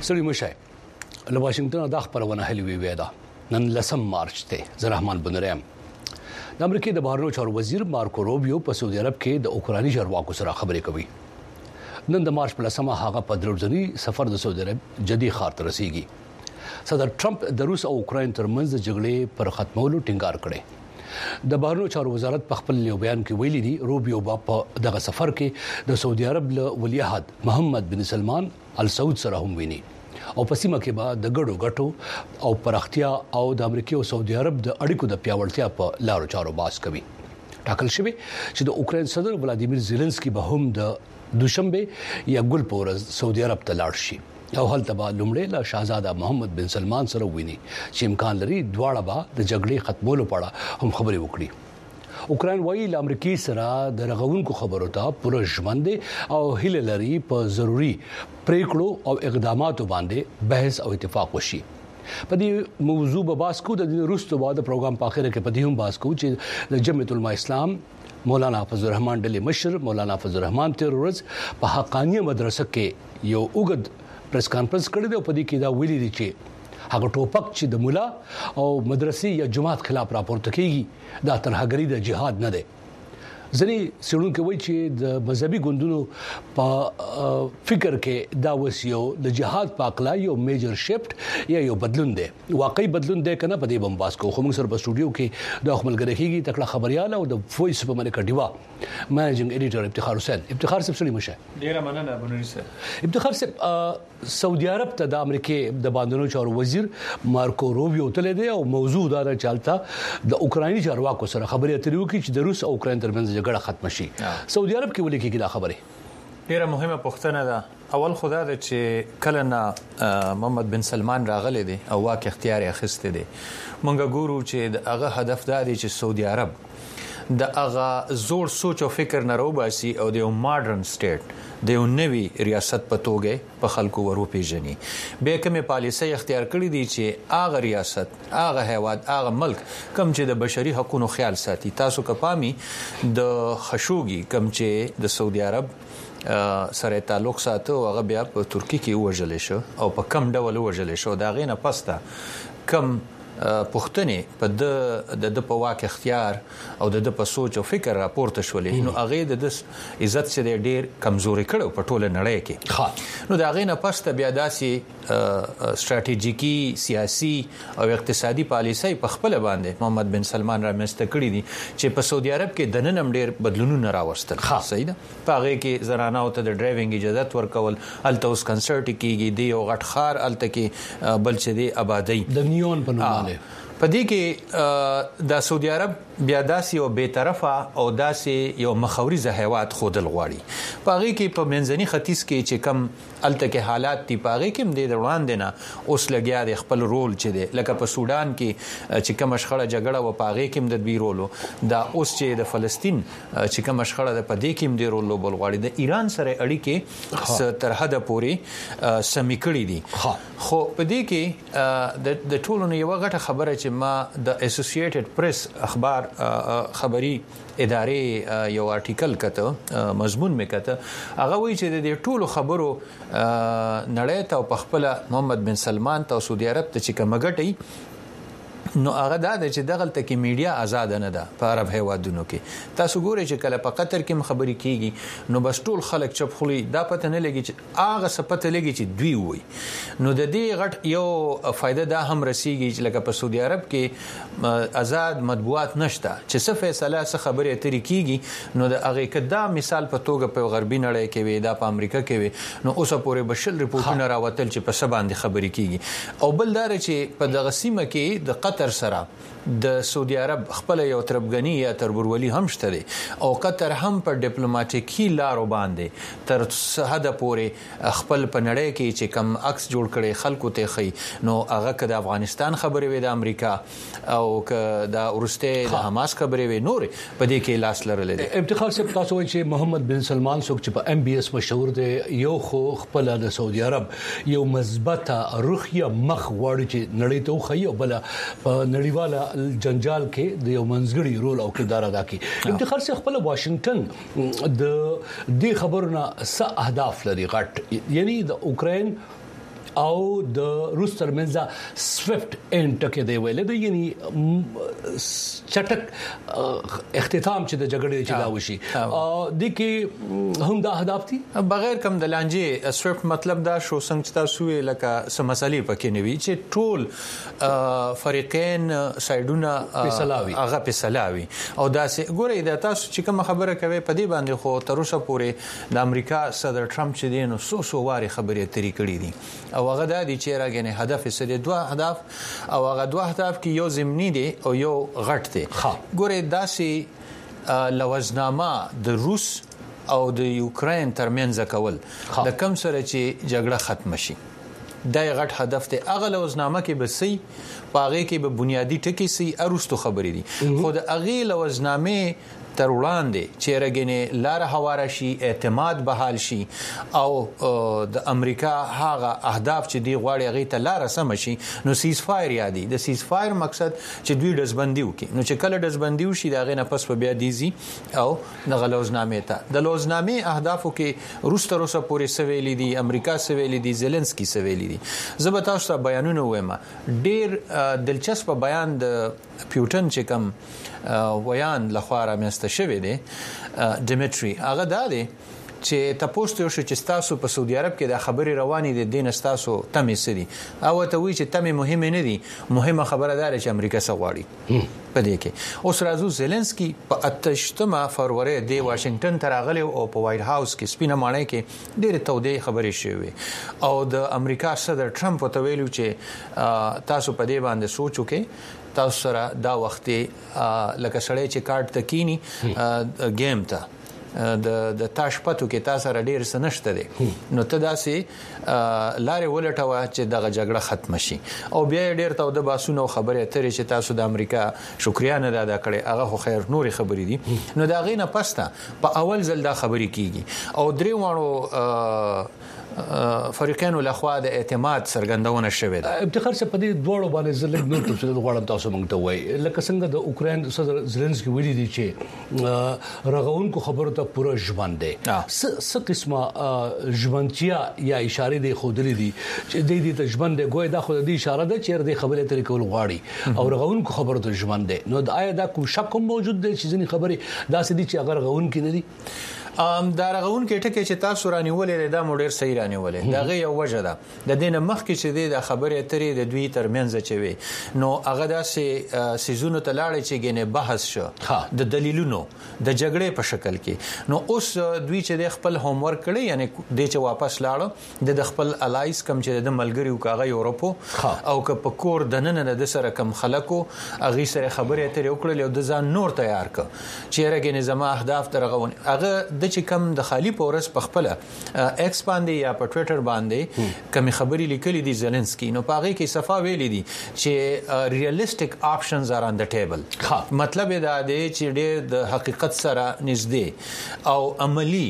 سړي مشه له واشنگټن د خبرونه هلي وی دا نن 10 مارچ ته زرحمان بنرام د امریکای د بهرنیو چارو وزیر مارکو روبیو په سعودي عرب کې د اوکراني چارواکو سره خبرې کوي. نن د مارچ په 10مه هغه په درځنی سفر د سعودي عرب جدي خار ته رسیدي. صدر ټرمپ د روس او اوکراین ترمنځ د جګړې پر ختمولو ټینګار کړي. د بهرنیو چارو وزارت په خپل یو بیان کې ویلي دي روبیو په دغه سفر کې د سعودي عرب له ولی عهد محمد بن سلمان ال سعود سره هم ویني او په سیمه کې به د ګډو غټو او پرختیا او د امریکا او سعودي عرب د اړیکو د پیاوړتیا په لارو چارو باس کوي. ټاکل شوی چې د اوکراین صدر ولادیمیر زيلنسکي به هم د دوشنبه یا ګل پورز سعودي عرب ته لاړ شي او هلته به لومړی له شاهزاده محمد بن سلمان سره ویني چې امکان لري دواړه به د جګړې ختمولو په اړه هم خبرې وکړي. اوکراین وايي له امریکای سره د رغونکو خبرو ته پوره ژوند او هیله لري په ضروری پریکړو او اقداماتو باندې بحث او اتفاق وشي. په دې موضوع به باس کو د روسو بعد پروګرام په اخر کې په دې هم باس کو چې د جمعیت العلماء اسلام مولانا حافظ الرحمن ډلې مشر مولانا حافظ الرحمن تیر ورځ په حقانیه مدرسه کې یو اوږد پریس کانفرنس کړی دی او په دې کې دا ویلي دي چې هغه ټوپک چې د مولا او مدرسې یا جماعت خلاف راپورته کیږي دا ترهګری د جهاد نه دی. ځنې سړونکو وایي چې د مذهبي ګوندونو په فکر کې دا وسیو د جهاد په اقلا یو میجر شفت یا یو بدلون دی. واقعي بدلون دی کنه په دې بمباس کو خو موږ سره په سټوډیو کې د خپلګری کېږي تکړه خبريال او د وایس په منکه دیوا مانیجینګ ایډیټر افتخار حسین. افتخار صاحب سړي مشه ډیره مننه بنوري صاحب. افتخار صاحب سعودي عرب ته د امریکای د باندنو چارو وزیر مارکو روبیو تل دی او موضوع دا چالتا د اوکرایني چارواکو سره خبرې اترې وکړي چې د روس او اوکراین ترمنځ جګړه ختم شي. سعودي عرب کې ولې کېږي دا خبره ډیره مهمه پوښتنه ده. اول خدا ده چې کله نه محمد بن سلمان راغلی دی او واک اختیار اخیسته دی مونږ ګورو چې هغه هدف دا دی چې سعودي عرب د هغه زوړ سوچ او فکر نه روباسي او د یو ماډرن سټیټ د یو نوي ریاست په توګه په خلکو ورو پیژني. به کومه پالیسي اختیار کړې دي چې هغه ریاست هغه هیواد هغه ملک کم چې د بشري حقوقو خیال ساتي. تاسو کپامي د خشوګي کم چې د سعودي عرب سره تعلق ساتو هغه بیا په ترکی کې وژل شو او په کم ډول وژل شو. دا غینه پستا کم پښتنې په د په واک اختیار او د په سوچ او فکر راپورته شولې نو هغه د عزت سره ډیر کمزوري کړو په ټوله نړۍ کې. نو دا غینه پسته بیا داسي ستراتیژیکی سیاسي او اقتصادي پالیسي په خپل باندې محمد بن سلمان را مسته کړی دي چې په سعودي عرب کې د ننم ډیر بدلونونه راوستل. صحیح ده. په هغه کې زنانو ته د ډرایوینګ اجازه ورکول الته اوس کنسرت کېږي دی او غټ خار الته کې بل چې دی آبادی د نیون په نوم په دې کې د سعودي عرب بیا داسي او به طرفه او داسي یو مخاوريزه هیواد خودل غواړي. په هغه کې په منځني ختیځ کې چې کم الته کې حالات دی په هغه کې د وړاندې نه اوس لګیا د خپل رول چې دی لکه په سودان کې چې کوم شخړه جګړه و په هغه کې د دوی رولو دا اوس چې د فلسطین چې کوم شخړه د په دې کې د رول لوبل غواړي د ایران سره اړیکې تر حد پورې سمې کړې دي. خو په دې کې د ټولو یو غټه خبره چې ما د اسوسییټډ پریس اخبار خبري ادارې یو آرټیکل کته مضمون میکته هغه وی چې د ټولو خبرو نړۍ ته په خپل محمد بن سلمان ته سعودي عرب ته چې کومګټي نو هغه دا چې دغلت کې میډیا آزاد نه ده په عرب هیوادونو کې. تاسو ګورئ چې کله په قطر کې خبري کیږي نو بس ټول خلک چپ خولي دا پته نه لګي چې هغه سپته لګي چې دوی وي. نو د دې غټ یو فائدہ دا هم رسیږي چې لکه په سعودي عرب کې آزاد مطبوعات نشته چې څه فیصله څه خبره اترې کیږي نو د هغه کدا مثال په توګه په غربي نړۍ کې وي دا په امریکا کې وي نو اوسه پورې بشل ریپورتونه راوتل چې په سبا باندې خبري کیږي. او بل دا چې په دغه سیمه کې د قطر سره د سعودي عرب خپل یو تربګنی یا تربورولي هم شته دي او قطر هم په ډیپلوماټیکي لارو باندې تر حد پورې خپل په نړۍ کې چې کم عکس جوړ کړي خلکو ته خي نو هغه کده افغانستان خبرې وي د امریکا او کده ورسته د حماس خبرې وي نور په دې کې لاس لرل دي. افتخار صاحب تاسو وایي چې محمد بن سلمان څوک چې په ام بي اس مشهور دی یو خو خپل د سعودي عرب یو مثبت روحیه مخ وړي چې نړۍ ته خي او بل په نړیواله جنجال کې د یو منځګړي رول او کردار ادا کړي. افتخار صاحب خپل واشنگټن د دې خبرونه څه اهداف لري غټ یعنی د اوکراین او د روس ترمنځ سويفت اند ټکي دی ویل دی یعنی چټک اختتام چې د جګړې چې دا وشي د کې هم د اهداف دي بغیر کم د لانجې سويفت مطلب دا شو څنګه تاسو لکه سم مسلې پکې نه وی چې ټول فریقین سایډونه هغه فیصلاوي او دا ګوره دا تاسو چې کوم خبره کوي په دې باندې خو تر اوسه پورې د امریکا صدر ټرمپ چې دینو سو واري خبرې اترې کړې دي او هغه د دې چې راګنه هدف یې سره دوه هدف او هغه دوه هدف کې یو زمینی دي او یو غټ دي ګوره داسې لوزنامه د روس او د یوکرين ترمنځ کول د کم سره چې جګړه ختم شي دا غټ هدف ته اغه لوزنامه کې بسي پاغه کې به بنیادی ټکی سي ارستو خبرې دي خو د اغه لوزنامه تر وړاندې چې رګنه لار هواره شي اعتماد بحال شي او د امریکا هغه اهداف چې دی غواړي غي ته لار سم شي نو سیز فایر یادي د سیز فایر مقصد چې دوی دزبندي وکي نو چې کله دزبندي وشي دا غي نه پس په بیا دیزي او د غلوزنامه ته د لوزنامه اهدافو کې روس تر اوسه پورې سویلي دي امریکا سویلي دي زيلنسکي سویلي دي زه به تاسو ته بیانونه وایم ډیر دلچسپ بیان د پیوټن چې کوم ویان لخواره مست شوی دی ډیمټری هغه دا دی چې تاسو ته شو چې تاسو په سعودي عرب کې د خبري رواني دي دین تاسو تمه سدي او ته وی چې تمه مهمه نه دي مهمه خبره ده چې امریکا سغواړي په دې کې اوس راځو زيلنسکي په 8 فروری د واشنگټن تراغلی او په وایټ هاوس کې سپینه مانای کې ډېر تودې خبرې شوې او د امریکا صدر ټرمپ ته ویلو چې تاسو په دې باندې سوچو کې تاسو سره دا وخت لکه سړی چې کارت تکینی گیم ته د تاش پتو کې تاسو را ډیر سنشته دي نو ته داسې لارې ولټوه چې دغه جګړه ختم شي او بیا ډیر ته د باسونو خبره اترې چې تاسو د امریکا شکریا نه ادا کړې هغه خو خیر نوري خبرې دي نو دا غینه پسته په اول ځل دا خبرې کیږي او درې وانو فریقین له خوا د اعتماد سرګندونه شوه ده ابتخار څخه په دې دوړو باندې زلګ نور تفصیل غواړم تاسو مونږ ته وایي لکه څنګه د اوکرين صدر زيلنسکي ویلي دي چې رغونکو خبرو ته پوره ژوند دي څه قسمه ژوندتیا یا اشاره دي خودلې دي چې د دې ته ژوند دي ګویا د خود دې اشاره ده چې د خبرې طریقې کول غواړي او رغونکو خبرو ته ژوند دي نو د آیا دا کوم شک موجود دی چې ځینې خبرې داسې دي چې اگر رغون کې نه دي دا رغون کې ټکي چې تاسو رانیولې دا موډر صحیح رانیولې دا غي یو وجه ده د دینه مخ کې چې د خبرې اترې د دوی ترمنځ چوي نو هغه داسې سيزونو ته لاړې چې ګنه بحث شو د دلیلونو د جګړې په شکل کې نو اوس دوی چې د خپل هوم ورک کړي یعنی د چې واپس لاړو د خپل الایس کم چې د ملګریو کاغه یورپو او که په کور د نن د سره کم خلکو اغه سره خبرې اترې وکړلې او د ځان نور تیار ک چې رګنه زما اهداف درغون هغه د چې کم د خالی پورس په خپل ایکس باندې یا په ټوئیټر باندې کمی خبري لیکلي دي زيلنسکي نو پاغه کې صفه ویلي دي چې ریالستیک آپشنز ار ان د ټیبل مطلب دا دی چې د حقیقت سره نږدې او عملی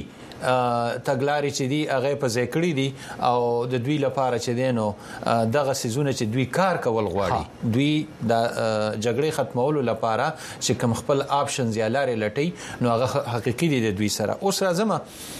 تګلاري چې دی هغه په ذکرې دي او د دوی لپاره چې دینو دغه سيزونه چې دوی کار کول غواړي دوی د جګړې ختمولو لپاره چې کوم خپل آپشنز یا لارې لټي نو هغه حقيقي دي د دوی سره اوس راځم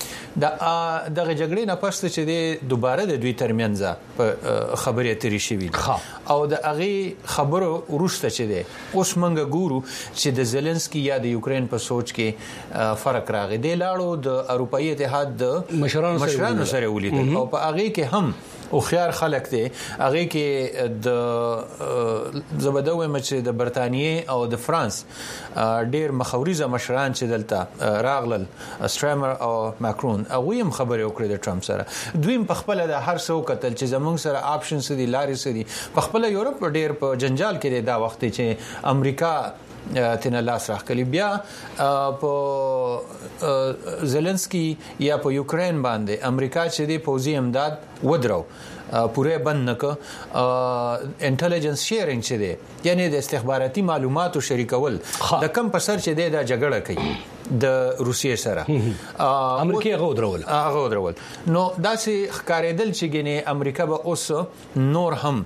دغه جګړې نه پښته چې د دوباره د دوی ترمنځ په خبرې اترې شوې او د هغه خبرو ورسته چې دی اوس منګه ګورو چې د زيلنسکي یا د یوکرين په سوچ کې فرق راغی دی لاړو د اروپאי اتحاد د مشرانو سره ولیدل او په هغه کې هم او خيار خلک دي هغه کې د زبدوي مچ د برتانیې او د فرانس ډېر مخاوريزه مشران چې دلته راغلل استرامر او ماکرون هغه هم خبرې وکړې د ټرمپ سره دوی په خپل د هر څو قتل چې زمونږ سره آپشنز دي لارې سدي په خپل یورپ ډېر په جنجال کې دا وخت چې امریکا تنه لاس راخلی بیا په زيلنسکي یا په یوکرين باندې امریکا چې دی پوزي امداد ودرو پوره بند نک انټيليجنس شیرینګ چې دی یعنی د استخباراتي معلوماتو شریکول د کم په سر چې دی دا جګړه کوي د روسیې سره امریکا غو درول نو داسې ښکارېدل چې ګنې امریکا به اوس نور هم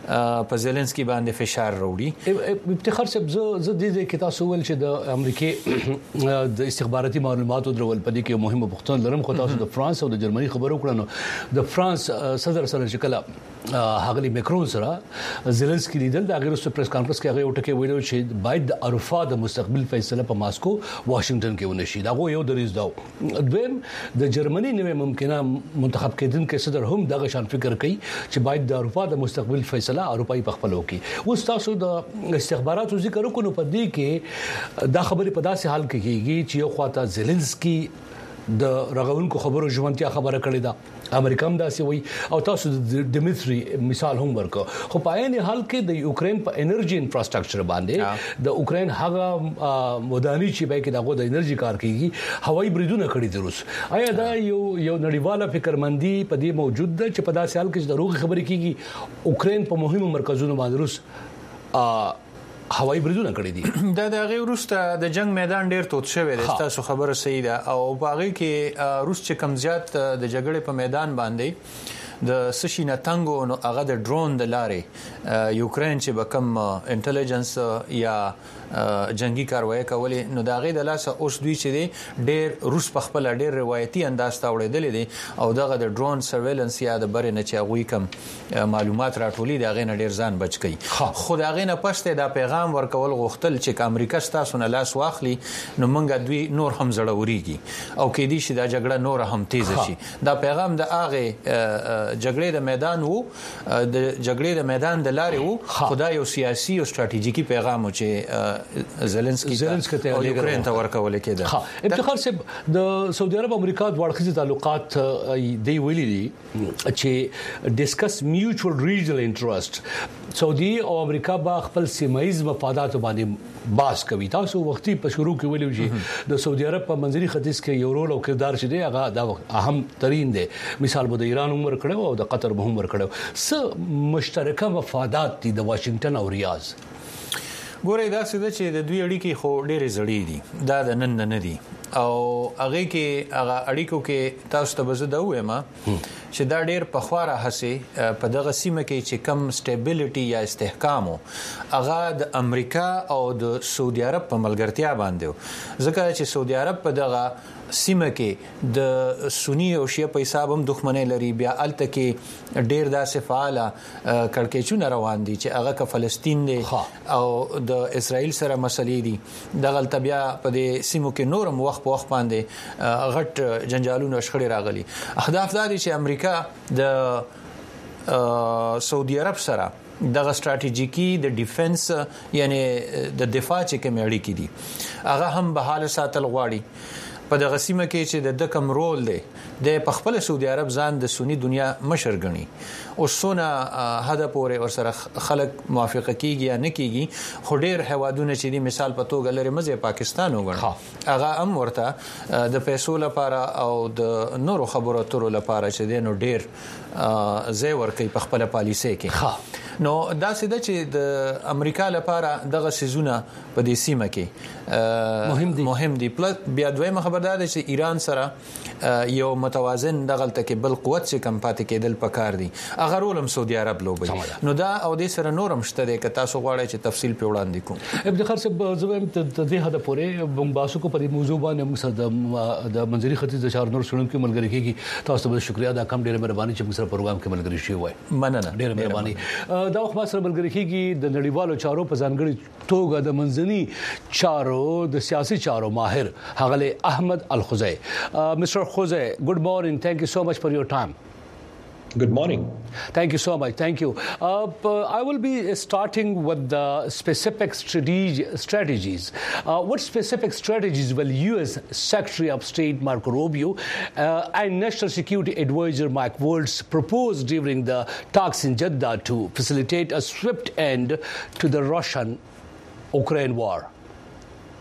په زيلنسکي باندې فشار راوړي. افتخار صاحب زه دې کې تاسو ول چې د امریکای د استخباراتي معلوماتو درول پدې کې مهمه پوښتنه لرم خو تاسو د فرانس او د جرمني خبرو کړنو د فرانس صدر سره چې کله هغلی میکرون سره زيلنسکي لیدل د غیر رسمي پریس کانفرنس کې هغه وټکي ویلو چې باید د عرفات د مستقبل فیصله په ماسکو واشنگټن کې ونشي دا یو دریز دا دویم د جرمني نوې ممکنه منتخب کېدونکو صدر هم دغه شان فکر کوي چې باید د عرفات د مستقبل فیصله اروپאי په خپل وکړي. اوس تاسو د استخباراتو ذکر وکړو په دې کې دا خبره په داسې حال کې کېږي چې یو خواته زيلنسکي د رغونکو خبرو ژوندتیا خبره کړې ده امریکا هم داسې وایي او تاسو د ډیمیټری مثال هم ورکو خو په عین حال کې د یوکرين په انرژي انفراستراکچر باندې د یوکرين هغه ودانۍ چې به کې دغه د انرژي کار کوي هوایي بریدونه کړی دي روس. آیا دا یو نړیواله فکرمندي په دې موجود ده چې په داسې حال کې د روغ خبرې کیږي یوکرين په مهمو مرکزونو باندې روس هوایي بریدونه کړی دي. دا د غیر روسته د جنگ میدان ډیر توت شوی دی تاسو خبره صحیح ده او باغی کې روس چې کم زیات د جګړې په میدان باندې د سشینه تنګو نو هغه د ډرون د لارې یوکرين چې به کم انټيليجنس یا جنگي کاروایی کولې نو دا غي د لاسه اوس دوی چې دی ډېر روس په خپل ډېر روایتي انداز ته وړېدل دي او دغه د ډرون سرویلنس یا د بر نه چې غوي کم معلومات راټولې دا غي نه ډېر ځان بچ کی خو دا غي نه پښته دا پیغام ورکول غوښتل چې امریکا ستاسو نه لاس واخلي نو مونږ دوی نور هم زړوريږي او کې دي چې دا جګړه نور هم تیز شي. دا پیغام د هغه جګړې د میدان وو د جګړې د میدان د لارې وو خدای یو سیاسي او ستراتیژیکي پیغام چې زيلنسکي ته یوکرين ته ورکول کېده. افتخار صاحب د سعودي عرب امریکا د وړخیز تعلقات دی ویلي دي چې ډیسکس میوچوال ریجنل انټرست سعودي او امریکا با خپل سیمایز مفادات باندې باس کوي. تاسو وختي په شروع کې ویلو چې د سعودي عرب په منځري ختیځ کې یو رول او کردار چې دی هغه د اهم ترين دی مثال به د ایران عمر کړو او د قطر به هم ورکړو څه مشترکه مفادات دي د واشنگټن او ریاض. ګوره دا څه ده چې د دوی اړیکې خو ډېرې زړې دي دا د نن نه دي او هغه کې هغه اړیکو کې تاسو ته بزده وایم چې دا ډېر په خواره هسه په دغه سیمه کې چې کم سټیبিলিټي یا استحکام هغه د امریکا او د سعودي عرب په ملګرتیا باندې ځکه چې سعودي عرب په دغه سیمه کې د سنی او شیعه په حساب هم دښمنۍ لري بیا الته کې ډېر داسې فعال کړکېچونه روان دي چې هغه ک فلسطین دی او د اسرائیل سره مسلې دي دغه بیا په دې سیمو کې نورم وخت په وخت باندې غټ جنجالونه شخړې راغلي. اهداف دا دي چې امریکا د سعودي عرب سره دغه ستراتیژیکی د ډیفنس یعنی د دفاع چې کوم اړیکې دي هغه هم به حال ساتل غواړي په دغه سیمه کې چې د کم رول دی د په خپل سعودي عرب ځان د سنی دنیا مشر غني او سونه هدا پورې ور سره خلک موافقه کیږي یا نه کیږي خو ډېر هوادونه چې دی مثال په توګه لري مزه پاکستان وګڼي هغه هم ورته د پیسو لپاره او د نورو خبرو اترو لپاره چې دی نو ډېر زی ور کوي په خپل پالیسي کې نو دا څه ده چې د امریکا لپاره دغه سيزونه په دې سیمه کې مهم دي پلس بیا دویمه خبر ده چې ایران سره یو متوازن دغه تکي بل قوت چې کم پاتې کېدل پکار دي هغه رول هم سعودي عرب لوبي نو دا او د سره نورم شته د تاسو غواړئ چې تفصیل په وړاندې کوم. افتخار صاحب زه د دې هدا پورې بمباسو کو په دې موضوع باندې موږ د منځري ختیځ د شهر نور سړون کې ملګری کیږي تاسو ته شکریا دا کم ډیره مهرباني چې موږ سره پروګرام کې ملګری شوی وای مننه ډیره مهرباني. دا وخت ما سره ملګری کیږي د نړیوالو چارو په ځانګړي توګه د منځني چارو د سیاسي چارو ماهر هغه احمد الخزائی. Mr. Khuzai, good morning. Thank you so much for your time. Good morning. Thank you so much. Thank you. I will be starting with the specific strategies. What specific strategies will U.S. Secretary of State Marco Rubio and National Security Advisor Mike Waltz propose during the talks in Jeddah to facilitate a swift end to the Russian-Ukraine war?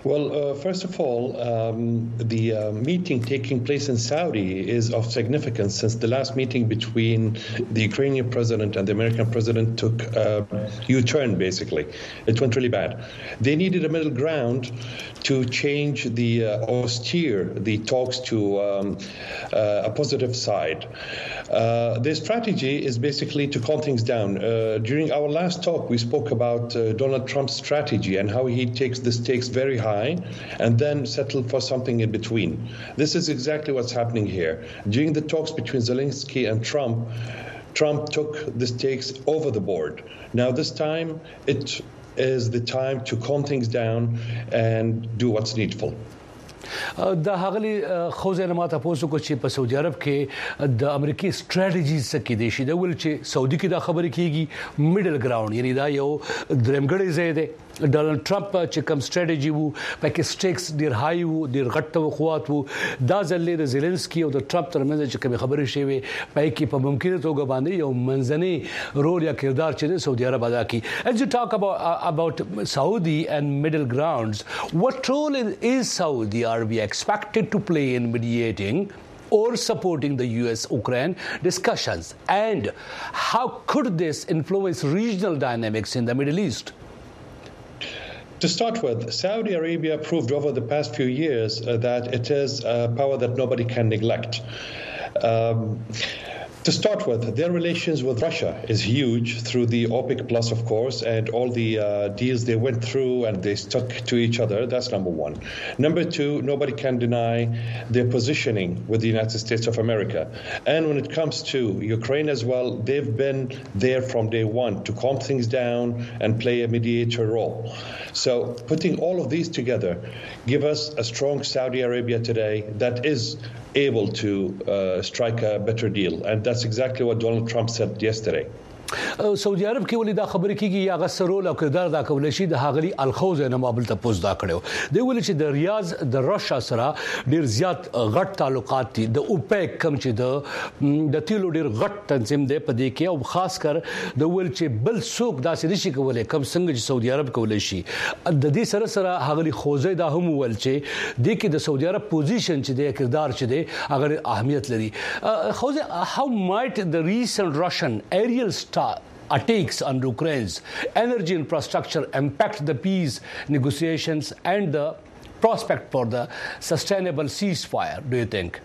Well, first of all, the meeting taking place in Saudi is of significance since the last meeting between the Ukrainian president and the American president took a U-turn, basically. It went really bad. They needed a middle ground to change or steer the talks to a positive side. Their strategy is basically to calm things down. During our last talk, we spoke about Donald Trump's strategy and how he takes the stakes very high and then settle for something in between. This is exactly what's happening here. During the talks between Zelensky and Trump took the stakes over the board. Now this time, it is the time to calm things down and do what's needful. د هغلی خوځه نه ماته پوسو کو چې په سعودي عرب کې د امریکای سټریټجیز څخه کې دي چې د ول چې سعودي کې دا خبره کیږي میډل ګراوند یعنی دا یو درمګړی ځای دی ډونالد ټرمپ چې کوم سټریټجی وو پکې سټیکس ډیر هاي وو ډیر غټ وخوات وو دا ځلې د زيلنسکي او د ټرمپ ترمنځ چې کوم خبرې شوي پکې په ممکنه توګه باندې یو منځني رول یا کردار چې سعودي عرب ادا کی. As you talk about Saudi and middle grounds, what role is Saudi Arabia expected to play in mediating or supporting the US-Ukraine discussions, and how could this influence regional dynamics in the Middle East? To start with, Saudi Arabia proved over the past few years that it is a power that nobody can neglect. To start with, their relations with Russia is huge through the OPEC Plus, of course, and all the deals they went through and they stuck to each other. That's number one. Number two, nobody can deny their positioning with the United States of America. And when it comes to Ukraine as well, they've been there from day one to calm things down and play a mediator role. So putting all of these together give us a strong Saudi Arabia today that is able to strike a better deal. And that's exactly what Donald Trump said yesterday. سعودي عرب کې ولې دا خبرې کیږي یا غسرول او کردار دا کول شي د هغلی الخوز نه مابل ته پوز دا کړو دی ولې چې د ریاض د رشیا سره ډیر زیات غټ تعلقات دي د اوپیک کم چې د تیلو ډیر غټ تنظیم دی په دې کې او خاص کر د ول چې بل څوک داسې نشي کولای کم څنګه چې سعودي عرب کولای شي د دې سره هغلی خوځي دا هم ول چې د کې د سعودي عرب پوزیشن چې د کردار چې دی هغه اهمیت لري خوځي how might the recent Russian aerial attacks on Ukraine's energy infrastructure impact the peace negotiations and the prospect for the sustainable ceasefire, do you think?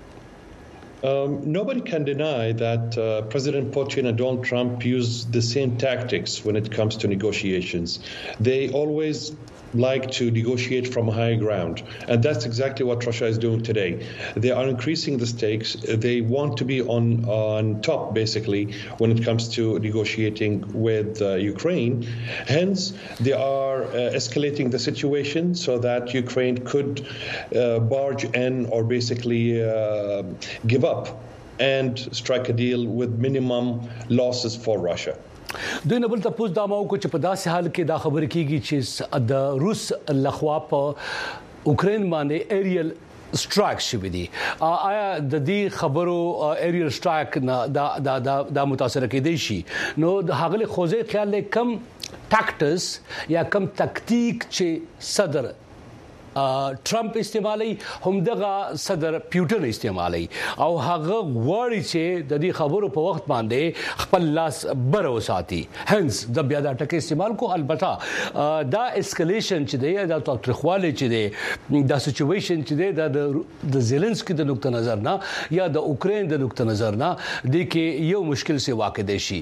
Nobody can deny that President Putin and Donald Trump use the same tactics when it comes to negotiations. They always like to negotiate from high ground, and that's exactly what Russia is doing today. They are increasing the stakes. They want to be on top, basically, when it comes to negotiating with Ukraine. Hence, they are escalating the situation so that Ukraine could barge in or basically give up and strike a deal with minimum losses for Russia. دوی نبل ته پوز دا مو کو چې په داسې حال کې دا خبر کیږي چې د روس لخوا په اوکرين باندې ایریل سټرایک شوی دی آیا د دې خبرو ایریل سټرایک دا متاثر کېدی شي نو د هغه خوځې خیال له کم ټاکټس یا کم تکتیک چې صدر ټرمپ استعمالي همدغه صدر پیوټن استعمالي او هغه غواړي چې د دې خبرو په وخت باندې خپل لاس بر وساتي هنس د بیا د ټکي استعمال کو البته دا اسکلیشن چې دی دا تاریخواله چې دی دا سچويشن چې دی د زيلنسکي د نقطه نظر نه یا د اوکرين د نقطه نظر نه د کې یو مشکل سي واقع دي شي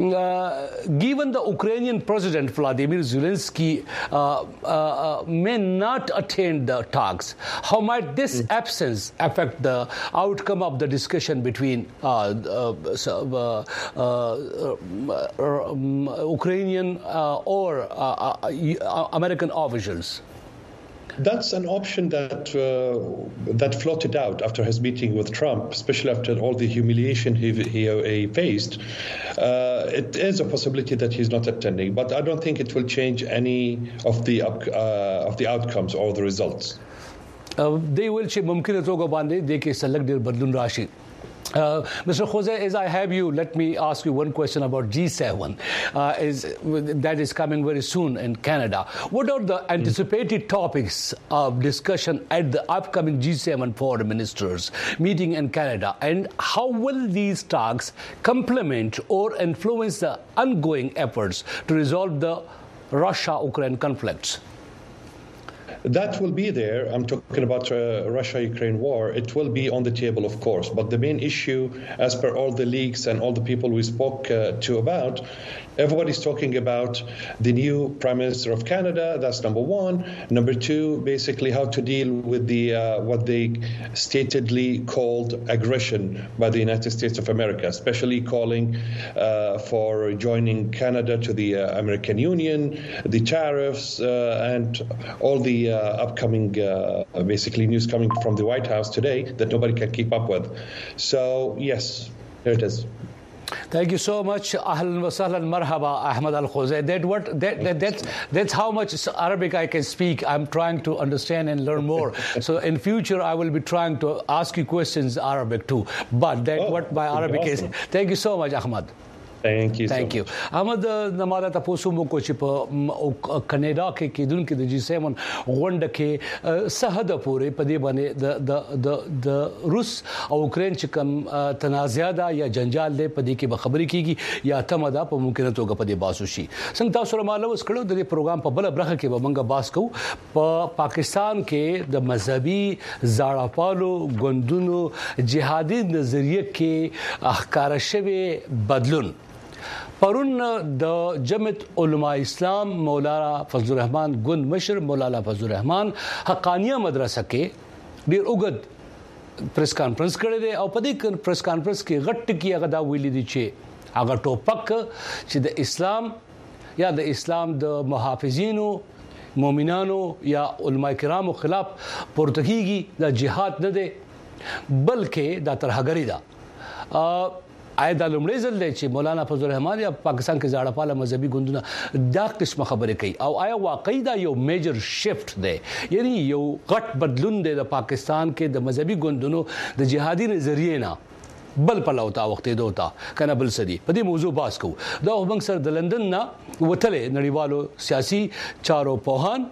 given the Ukrainian president Vladimir Zelensky may not attend the talks. How might this absence affect the outcome of the discussion between Ukrainian or American officials? That's an option that floated out after his meeting with Trump, especially after all the humiliation he faced. It is a possibility that he's not attending, but I don't think it will change any of the outcomes or the results. They will چې ممکنه توګه باندې د کې سلګ ډیر بدلون راشي Mr. Jose, as I have you, let me ask you one question about G7 that is coming very soon in Canada. What are the anticipated topics of discussion at the upcoming G7 foreign ministers meeting in Canada, and how will these talks complement or influence the ongoing efforts to resolve the Russia-Ukraine conflicts? That will be there. I'm talking about Russia-Ukraine war. It will be on the table, of course. But the main issue, as per all the leaks and all the people we spoke to about, everybody's talking about the new Prime Minister of Canada. That's number one. Number two, basically how to deal with the what they statedly called aggression by the United States of America, especially calling for joining Canada to the American Union, the tariffs, and all the upcoming basically news coming from the White House today that nobody can keep up with. So yes, there it is. Thank you so much. Ahlan wa sahlan, marhaba, Ahmed Al Jose. That's how much Arabic I can speak. I'm trying to understand and learn more. So in future, I will be trying to ask you questions Arabic too. But that's what my Arabic awesome. Is. Thank you so much, Ahmed. Thank you. Thank you. احمد نماله تاسو مو کو چې په کینیډا کې کېدونکو د G7 غونډه کې سهده پورې په دې باندې د روس او اوکرين چې کوم تنازع ده یا جنجال دی په دې کې به خبرې کیږي یا تمه ده په ممکنه توګه په دې باسو شي. څنګه تاسو سره معلومه وکړو د دې پروګرام په بل برخه کې به موږ باس کوو په پاکستان کې د مذهبي زاړهپالو ګوندونو جهادي نظریه کې احکار شوی بدلون. پرون د جمعیت علماء اسلام مولانا فضل الرحمن ګوند مشر مولانا فضل الرحمن حقانیه مدرسه کې ډیر اوږد پریس کانفرنس کړی دی او په دې پریس کانفرنس کې غټ کې هغه دا ویلي دي چې هغه ټوپک چې د اسلام یا د اسلام د محافظینو مؤمنانو یا علماء کرامو خلاف پورته کیږي د جهاد نه دی بلکې د ترهګری ده. آیا د لومړي ځل دی چې مولانا فضل الرحمن یا پاکستان کې زاړه پاله مذهبي ګوندونه دا قسمه خبرې کوي او آیا واقعي دا یو میجر شفت دی یعنی یو غټ بدلون دی د پاکستان کې د مذهبي ګوندونو د جهادي نظریې نه بل پلاوتا وخت دوتا کنه بل سدي په دې موضوع باس کو دا موږ سره د لندن نه وتلې نړیوالو سیاسي چارو پوهان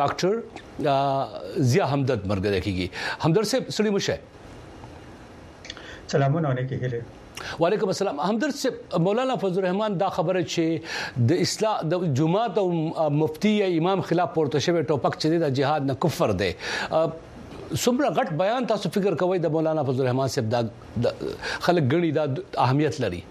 ډاکټر ضیا همدرد مرګ کیږي همدرد سے سړي مشه سلامونه علیکم. وعلیکم السلام. همدرد سے مولانا فضل الرحمن دا خبره چې د اسلام د جماعت او مفتی یا امام خلاف پورته شوی ټوپک چې د جهاد نه کفر دی څومره غټ بیان تاسو فکر کوئ د مولانا فضل الرحمن صاحب دا خلک غني دا اهمیت لري؟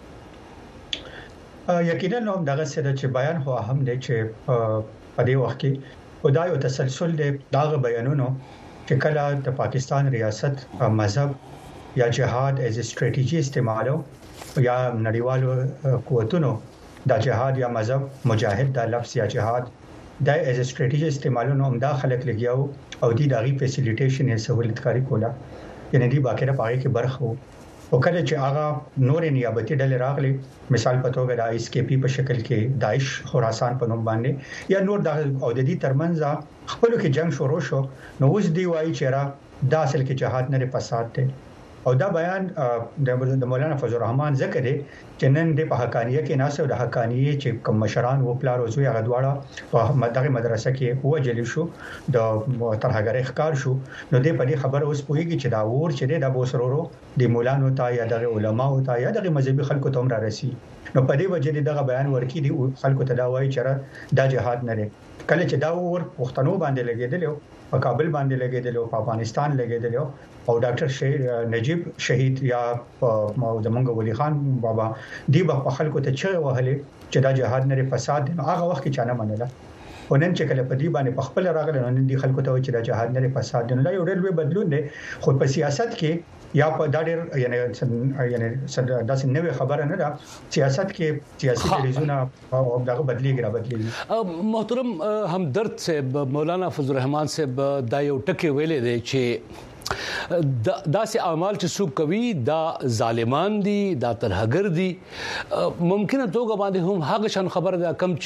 یقینا نو دغه څه چې بیان هو اهم دی چې په دې وخت کې خدای او تسلسل دی دا بیانونو چې کله د پاکستان ریاست مذهب یا جهاد ایز استراتیجی استعمالو یا نړیوالو قوتونو د جهاد یا مذهب مجاهد د لفظ یا جهاد د ایز استراتیجی استعمالو نو هم داخله لګیاو او د دغه فیسیلیټیشن یې سہولتکاری کوله یعنی دی باقاعده پاره کې برخه او کله چې هغه نور نیابتي ډلې راغلي مثال په توګه د اس کې پی په شکل کې داعش خراسان په نوم باندې یا نور د او د دې ترمنځ خپل کې جنگ شروع شو نو اوس دی وایي چې را د اصل کې جهاد نه فساد دی او دا بیان د مولانا فضل الرحمن ذکر دی چې نن د حقانیه کې ناسو د حقانیه چې کوم مشران و پلار او زوی هغه دواړه په مدغه مدرسه کې وجلی شو د ترهګری ښکار شو نو د په دې خبر اوس پوهیږي چې دا ور چې د بوسرورو د مولانو ته یا د علماو ته یا د مذهبي خلکو ته را رسی نو په دې وجه دغه بیان ورکی دی خلکو ته دا وایي چې دا جهاد نه لري کله چې دا ور پښتنو باندې لګیدل په کابل باندې لګیدل او په افغانستان لګیدل او ډاکټر نجیب شهید یا زمونږ ولی خان بابا دی په خلکو ته چې وهلې چې دا جهاد نه فساد نو هغه وخت کې چانه منله ونن چې کله په دې باندې په خپل راغله نن دي خلکو ته چې دا جهاد نه فساد نه یو ډېر بدلون دی خو په سیاست کې یا په دا ډېر یعنی داسې نوې خبره نه ده سیاست کې سیاسي دریزونه او دغه بدلیږي. محترم همدرد صاحب مولانا فضل الرحمن صاحب دا یو ټکی ویلې دی چې داسې اعمال چې څوک کوي دا ظالمان دي دا ترهګر دي ممکنه توګه باندې هم هغه شان خبره ده کم چې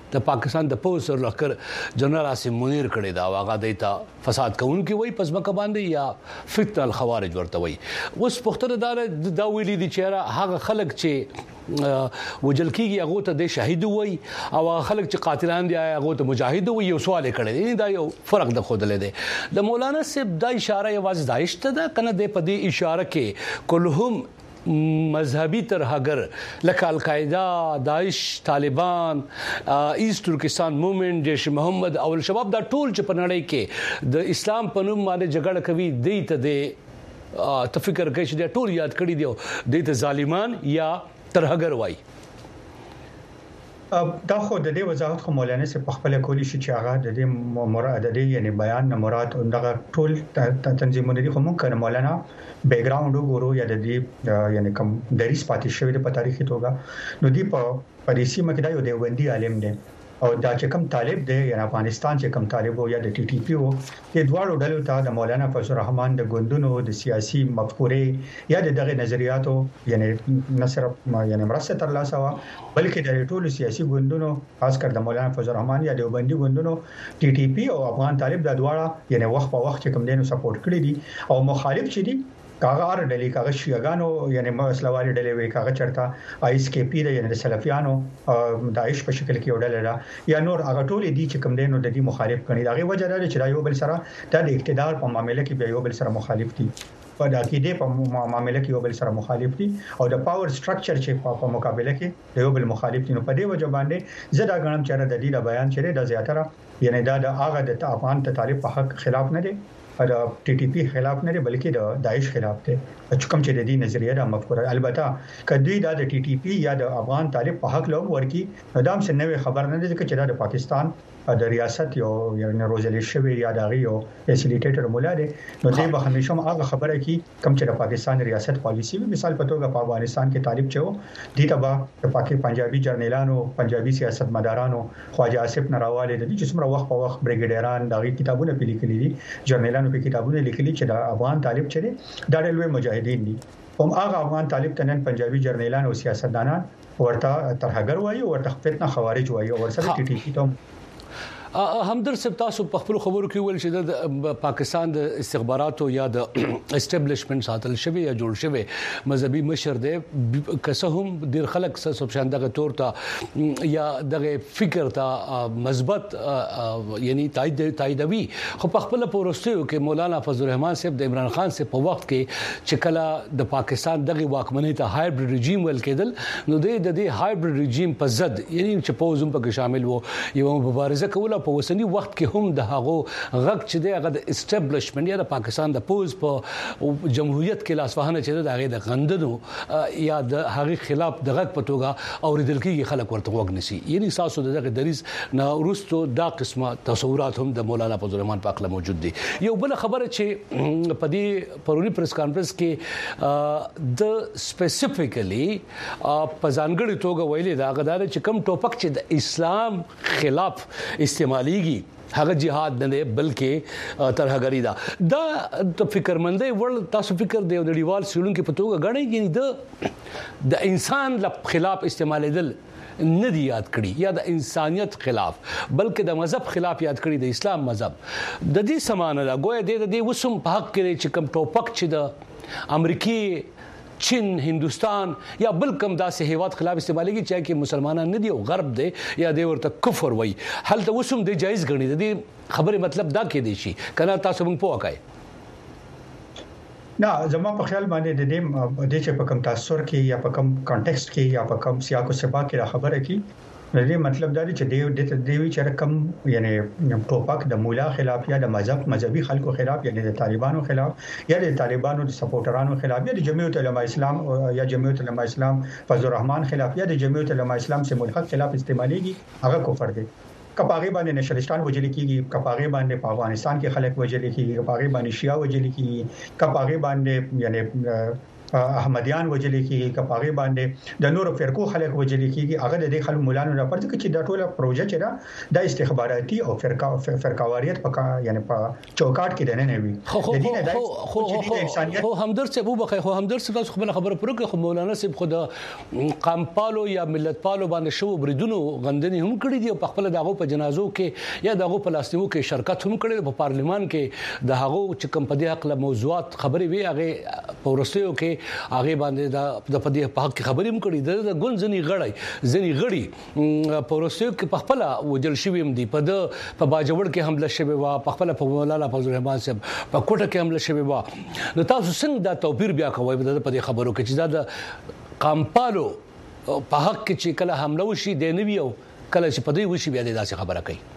د پاکستان د پولیس لخر جنرال عاصم منیر کړي دا واغه دیتا فساد کوونکی وای پس مکه باندې یا فتنه الخوارج ورته وای. اوس پختره دا ویلي دي چې هغه خلک چې وجل کیږي هغه ته د شهید وای او خلک چې قاتلان دي هغه ته مجاهد وای. یو سوال کړي دا یو فرق د خود لیدې د مولانا صاحب دا اشاره یوازې دایشته ده کنه د پدې اشاره کې کلهم مذهبي ترهګر لکه القاعده، داعش، طالبان، ایست ترکستان موومېنټ، جیش محمد او الشباب دا ټول چې په نړۍ کې د اسلام په نوم باندې جګړه کوي دی ته د تفکر کوي چې ټول یاد کړی دی د ظالمان یا ترهګر وای. دا خو د دې وضاحت خو مولانا سے په خپل کولی شي چې هغه د دې مراد د یعنی بیان نه مراد دغه ټول تنظیمونه دي خو مونږ کنه مولانا بیک ګراوند وګورو یا د دې یعنی کوم دریس پاتې شوی د تاریخي توګه نو دی په پالیسی مکه دا یو دیوبندي عالم دی او دا چې کوم طالب دی یا افغانستان چې کوم طالب یا د ټي ټي پی وو د دوړو ډلو ته د مولانا فضل الرحمن د ګوندونو د سیاسي مفکورې یا د دغه نظریاتو یعنی نه صرف یعنی مرسته تر لاسه وا بلکې د ټولو سیاسي ګوندونو خاص کر د مولانا فضل الرحمن یا دیوبندي ګوندونو ټي ټي پی او افغان طالب د دوړه یعنی وخت په وخت چې کوم دینو سپورټ کړی دي او مخالف چي دي کاغار ډلې کاغه شیعاګانو یعنی مسلوالي ډلې وي کاغه چرته آیس کې پی د یعنی د سلفیانو داعش په شکل کې وډل را یا نور هغه ټول دي چې کوم دینو د دې مخالف کړي دا غي وجه ده چې یو بل سره د اقتدار په معاملې کې به یو بل سره مخالف دي په د عقیده په معاملې کې یو بل سره مخالف دي او د پاور سټرکچر چې په مقابله کې یو بل مخالف دي. نو په دې وجه باندې زدا غنم چې د دې بیان چره د زیاتره یعنی دا د هغه د افغان طالب په حق خلاف نه دي د ټي ټي پی خلاف نه بلکې د داعش خلاف دی چې کوم چې د دې نظریه د مفکوره البته کدی دا د ټي ټي پی یا د افغان طالب په حق لوم ورکی دام څه نوې خبر نه دي چې د پاکستان د ریاست یو یعنی روزلی شوی یا دغه یو فیسیلیټیټر مولا دی نو دوی به همیشه هغه خبره کی کوم چې د پاکستان ریاست پالیسی به مثال په توګه په افغانستان کې طالب چو دي تبا د پاکستان پنجابي جرنیلانو پنجابي سیاستمدارانو خواجه آصف نراواله د دې چې څومره وخت په وخت بریګیډیران دغه کتابونه لیکلي دي جرنیلانو په کتابونه لیکلي چې د افغان طالب چره دا ډېر لوی مجاهدین دي هم هغه افغان طالب تنن پنجابي جرنیلان او سیاستدانان ورته ترهګر وایي ورته فتنه خوارج وایي او ورسره ټي ټي پی ته همدر صاحب تاسو په خپل خبرو کې ویل چې د پاکستان د استخباراتو یا د اسټابلیشمنت ساتل شوی یا جوړ شوی مذهبي مشر دی کسه هم ډیر خلک سب شاندغه تور ته یا دغه فکر ته مثبت یعنی تاییدوي خو په خپل پروستیو کې مولانا فضل الرحمن صاحب د عمران خان صاحب په وخت کې چې کله د پاکستان دغه واکمنۍ ته هایبرډ رژیم ول کېدل نو د دې هایبرډ رژیم په ضد یعنی چې پوزم په شامل وو یو مبارزه کوله په وسنی وخت کې هم د هغه غږ چې دغه د اسټابلیشمنت یا د پاکستان د پوز په جمهوریت کې لاسوهنه چې دغه د غندنو یا د هغه خلاف د غږ په توګه اوریدل کېږي خلک ورته وګ نسی یعنی تاسو دغه دریز نه ورستو دا قسمه تصورات هم د مولانا فضل الرحمن په اړه موجود دي. یو بل خبره چې په دې پرونی پریس کانفرنس کې د سپیسیفیکلی په ځانګړي توګه ویلي دا غدار چې کم ټوپک چې د اسلام خلاف استعماليږي هغه جهاد نه بلکې ترهګری دا د فکرمندۍ ور تاسو فکر دی د دیوال سولون کې پتوګه غړي یعنی د انسان خلاف استعمالېدل نه دی یاد کړی یا د انسانيت خلاف بلکې د مذهب خلاف یاد کړی د اسلام مذهب د دې سمانه دا ګویا د دې وسم په حق کې چې کم ټوپک چې د امریکای چین هندستان یا بل کوم داسې هیواد خلاف استعمالېږي چې کې مسلمانان نه دي او غرب دی یا د ورته کفر وای هلته وسم دی جایز غني دي خبره مطلب دا کې دي شي کنه تاسو موږ پوه کای نه زما په خیال باندې د دې چې په کوم تاثر کې یا په کوم کانټیکست کې یا په کوم سیاق او سباق کې خبره کې دې مطلب دا دی چې دیوی چې رقم یعنی ټوپک د مولا خلاف یا د مذهبي خلکو خلاف یعنی د طالبانو خلاف یا د طالبانو د سپورټرانو خلاف یا د جمعیت علماء اسلام یا جمعیت علماء اسلام فضل الرحمن خلاف یا د جمعیت علماء اسلام سے ملحق خلاف استعماليږي هغه کفر دی. کپاغي باندې نشریستان وجل کیږي کپاغي باندې په افغانستان کې خلک وجل کیږي کپاغي باندې شیعه وجل کیږي کپاغي باندې یعنی احمدیان وجل کیږي کپاغي باندې د نورو فرقو خلک وجل کیږي هغه د خلکو مولانو لپاره چې د ټوله پروژه چې دا د استخباراتي او فرقاواریت یعنی په چوکاټ کې نه وي د دې نه د انسانيت خو همدرد صاحب وبخې خو همدرد صاحب خپل خبره پرو کې خو مولانا صاحب خود قامپالو یا ملت پالو باندې شو بریدونو غندنی هم کړی دی په خپل دغه په جنازو کې یا دغه په لاستیو کې شرکت هم کړی په پارلیمان کې د هغه چې کوم په دې حق له موضوعات خبرې وی هغه پورستیو کې هغه باندې د پدې په حق خبرې هم کړې د ګونځنی غړی پورستیو کې په خپل وجل شوی هم دی په باجوړ کې حمله شوی و په خپل په مولانا فضل الرحمن صاحب په کوټه کې حمله شوی و نو تاسو څنګه دا توپیر بیا کوئ په دې خبرو کې چې دا د قامپالو په حق کې چې کله حمله وشي د نویو کله چې په دې وشي بیا داسې خبره کوي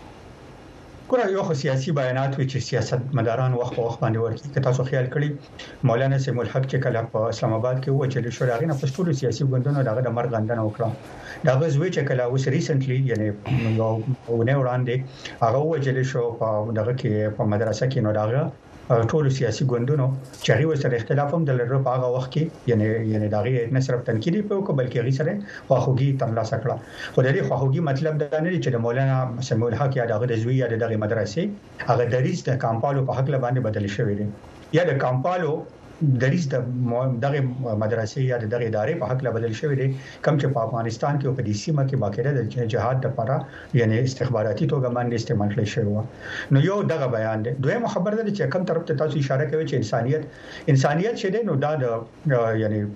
ګوره یو خو سیاسي بیانات وی چې سیاست مداران وخت په وخت باندې ورکی که تاسو خیال کړی مولانا سیم الحق چې کله په اسلام آباد کې و چې شو راغی نه په ټولو سیاسي ګوندونو دغه د مرګ غندنه وکړه دا غوښوي چې کله اوس ریسنټلی یعنی یو ونه وړاندې هغه وجل شو په دغه کې په مدرسه کې نو دغه ټول سیاسي ګوندونو چې هغه سره اختلاف هم د لرو په هغه وخت کې یعنی دغه نه صرف تنقیدي په کو بلکې هغه سره خواخوږي ترلاسه کړه خو د دې خواخوږي مطلب دا نه دی چې د مولانا سمیع الحق یا دغه د زوی یا دغه مدرسې هغه دریز د کامپالو په حق باندې بدل شوی دی یا د کامپالو دریز د دغه مدرسې یا دغه ادارې په حق لا بدل شوی دی کوم چې په افغانستان کې او په دې سیمه کې باقاعده د جهاد لپاره یعنی استخباراتي توګه باندې استعمال کړی شوی نو یو دغه بیان دی دویمه خبر ده چې کوم طرف ته تاسو اشاره کوي چې انسانيت چې دی نو دا د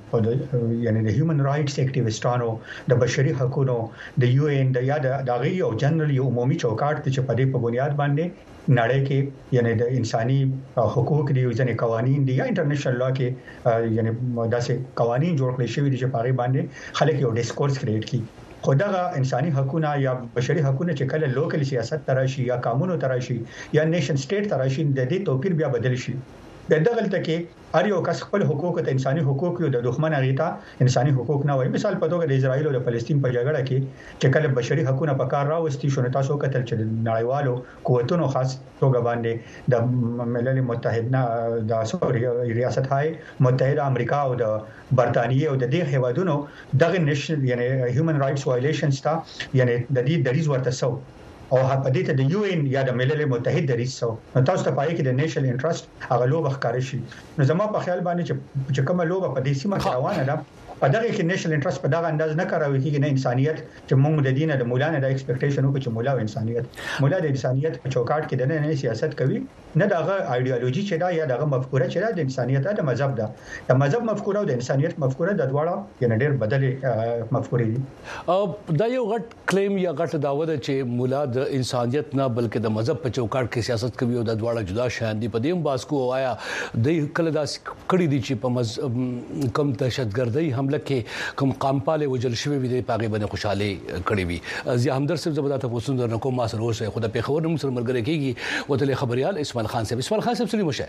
یعنی د هیومن رائټس اکټیویسټانو د بشري حقوقو د یو ان د یا د دغه یو جنرال یو عمومي چوکاټ چې په دې په بنیاد باندې نړۍ کې یعنی د انساني حقوق دی ځنې قوانين دي یا انټرنیشنل لا کې یعنی داسې قوانين جوړ کړی شوی دي چې پاره باندې خلک یو ډیسکورس کریټ کړي خدغه انساني حقوقونه یا بشري حقوقونه چې کله لوکل سیاست تراشي یا قانون تراشي یا نیشن سټیټ تراشي د دې توپیر بیا بدل شي د دغه تلته هر یو کس خپل حقوق ته انساني حقوق یو د دښمن اغیتا انساني حقوق نه وای مثال په توګه د اسرایل او د فلسطین په جګړه کې چې کله بشري حقوقونه په کار راوستي شو تاسو کتل چې نړیوالو قوتونو خاص توګه باندې د ملل متحده د ریاست‌های متحده امریکا او د برتانیې او د دې هیوادونو دغه نشن یعنی هیومن رائټس وایلیشنز تا یعنی د دې دریز ورته سو او په دې ته د یو ان یا د ملل متحد دریز سو نو تاسو ته پای کې د نېشنل انټرست هغه لوب ښکار شي نو زما په خیال باندې چې کومه لوب په دې سیمه کې روانه ده په دغه کې نېشنل انټرست په دغه انداز نه کاروي کېږي نه انسانيت چې موږ د دینه د مولانا د ایکسپیکټیشن وکړو چې مولا او انسانيت مولا د انسانيت په چوکاټ کې د نه سیاست کوي نه دغه ایدئولوژي چې دا یا دغه مفکوره چې دا د انسانيت د مذهب ده د مذهب مفکوره او د انسانيت مفکوره د دواړه یعنی ډېر بدلې مفکورې دي دا یو غټ کلیم یا غټ داوه ده چې مولا د انسانيت نه بلکې د مذهب په چوکاټ کې سیاست کوي او د دواړه جدا شان دي په دې هم باسکو آیا د کله داس کړی دي چې په کم دهشتګردي حمله کې قامپاله وجل شوی وي د پاغي باندې خوشاله کړی وي زه همدر صاحب زبردست پوسوند نه کوم ما سره اوسه خدای په خبر نوم سره مرګره کیږي وته خبريال اسماعیل خان صاحب سلیم شه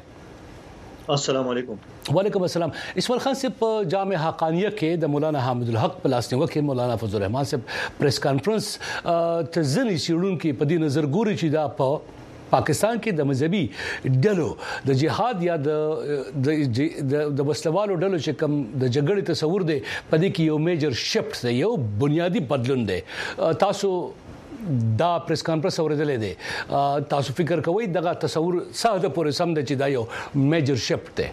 السلام علیکم وعلیکم السلام اسماعیل خان صاحب جامع حقانیه کې د مولانا حامد الحق پلاسنیو کې مولانا فضل الرحمن صاحب پریس کانفرنس ته ځنی سیړون کې په دې نظر ګوري چې دا په پاکستان کې د مذهبي ډلو د جهاد یا د وسلوالو ډلو چې کوم د جګړې تصور دی په دې کې یو میجر شفت دی یو بنیادی بدلون دی تاسو دا پریس کانفرنس اوریدلې دی تاسو فکر کوئ دغه تصور ساده پورې سم دی چې دا یو میجر شفت دی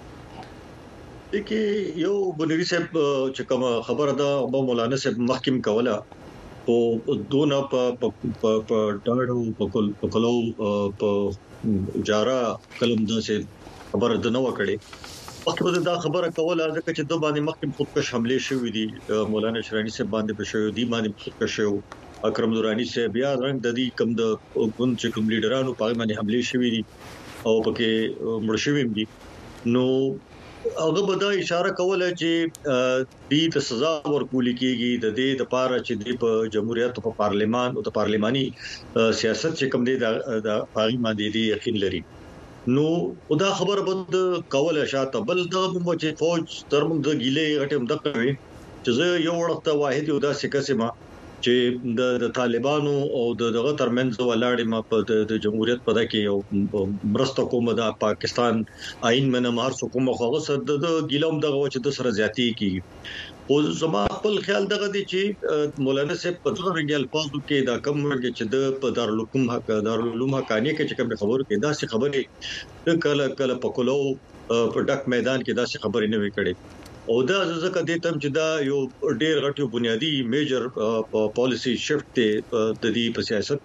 کې یو بنوي صاحب چې کوم خبره ده مولانا صاحب محکم کوله او دونه په ډاډو په کلو په جارا کلم داسې خبره ده نو کړي وخت دا خبره کوله ځکه چې د باندې مخکې خودکش حمله شوې دي مولانا شرانی صاحب باندې په شوې دي باندې خودکش شو اکرم دورانی صاحب بیا رنګ د دې کم د ګوند چې کوم لیډرانو په باندې حمله شوې دي او پکې مړ شوې دي نو هغه به دا اشاره کوله چې د سزا ورکول کېږي د دې د پاره چې د جمهوریت په پارلیمان او د پارلماني سیاست چې کوم دی د پارلمان باندې دی یقین لري نو دا خبره به کوله شاته بل د چې فوج تر موږ د ګیلې غټم د کوي چې زه یو وخت واحد یو دا سکه سما چې د طالبانو او دغه ترمنځ ولاړې ما په د جمهوریت په دکې یو مرسته کومه د پاکستان آئین منه مهار حکومت خو صد د ګیلوم دغه چې د سره زیاتی کیږي او زما خپل خیال دغه دی چې مولانا صاحب په دغه رنګ الفاظو کې دا کم ورګ چې د دارالعلوم حقانی کې چې کوم خبرو کې دا څه خبرې کله په کولو په ډک میدان کې دا څه خبرې نه وکړي او دا ځکه د تم چې دا یو ډېر غټ بنیادی میجر پالیسی شفت ته د دې په سیاست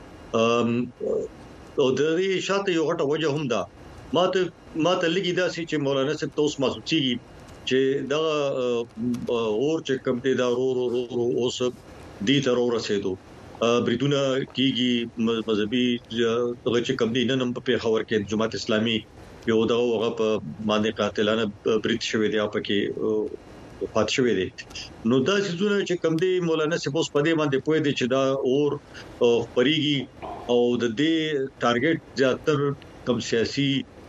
کې او د دې شاته یو غټه وجه هم ده ماته لګي دا چې مولانا صاحب توس محسوسي چې دا اور چې کوم دي دا رو اوس دي تر ورسېدو بریدونه کیږي مذهبي هغه چې کوم دي نن په خبر کې جماعت اسلامي یو دغه په باندې قاتلانه برید شوی دی په کې وفات شوی دی نو دا چې چې کوم دی مولانا صاحب اوس په دې باندې پوهې دي چې دا اور پریږي او د دې ټارګټ زیاتر کوم سیاسي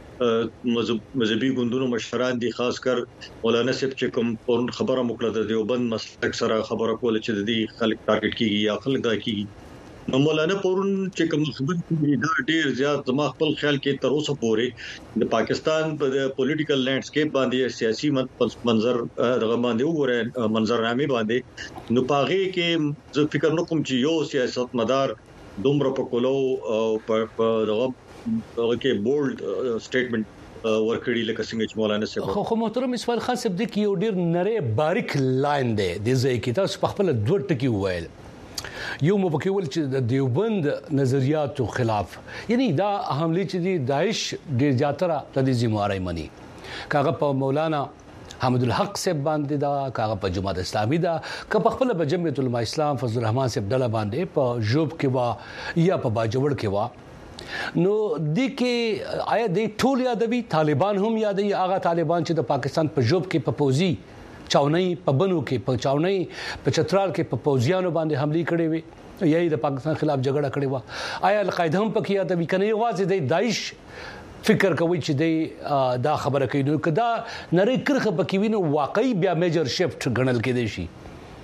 مذهبي ګوندونو مشران دي خاص کر مولانا صاحب چې کوم خبره مکړه د دیوبند مسلک سره خبره کوله چې د دې خلک ټارګټ کیږي یا خلک دا کیږي نو مولانا پورن چې کوم خبرې دا ډېر زیات زما خپل خیال کې تر اوسه پورې د پاکستان په پولیټیکل لینډسکیپ باندې سیاسي منظر دغه باندې وګوره منظرنامه باندې نو پاغه کې زه فکر نکوم چې یو سیاست مدار دومره په کولو او په دغه کې بولډ سټیټمنټ ورکړي لکه څنګه چې مولانا صاحب خو محترم اسماعیل خان صاحب د کیو ډیر نری باریک لاین دی د ځای کې تاسو په خپل دوه ټکی وویل یو مبکول چې د دیوبند نظریاتو خلاف یعنی دا حمله چې دی داعش ډیر زیاتره د دې ذمہواری مني کاغه په مولانا حمد الحق صاحب باندې دا کاغه په جماعت اسلامي دا که په خپل په جمعیت العلماء اسلام فضل الرحمن صاحب ډله باندې په جوب کې وا یا په باجوړ کې وا نو د کې آیا د ټول یادوي طالبان هم یادوي هغه طالبان چې د پاکستان په جوب کې په پوزي چاونۍ په بنو کې په چاونۍ په چترال کې په پوزیانو باندې حمله کړې وي یا د پاکستان خلاف جګړه کړې و آیا القاعده هم پکې یادوي کنه یوازې د داعش فکر کوي چې دا خبره کوي نو کدا نری کرخه پکې وینو واقعي بیا میجر شفت غنل کېدی شي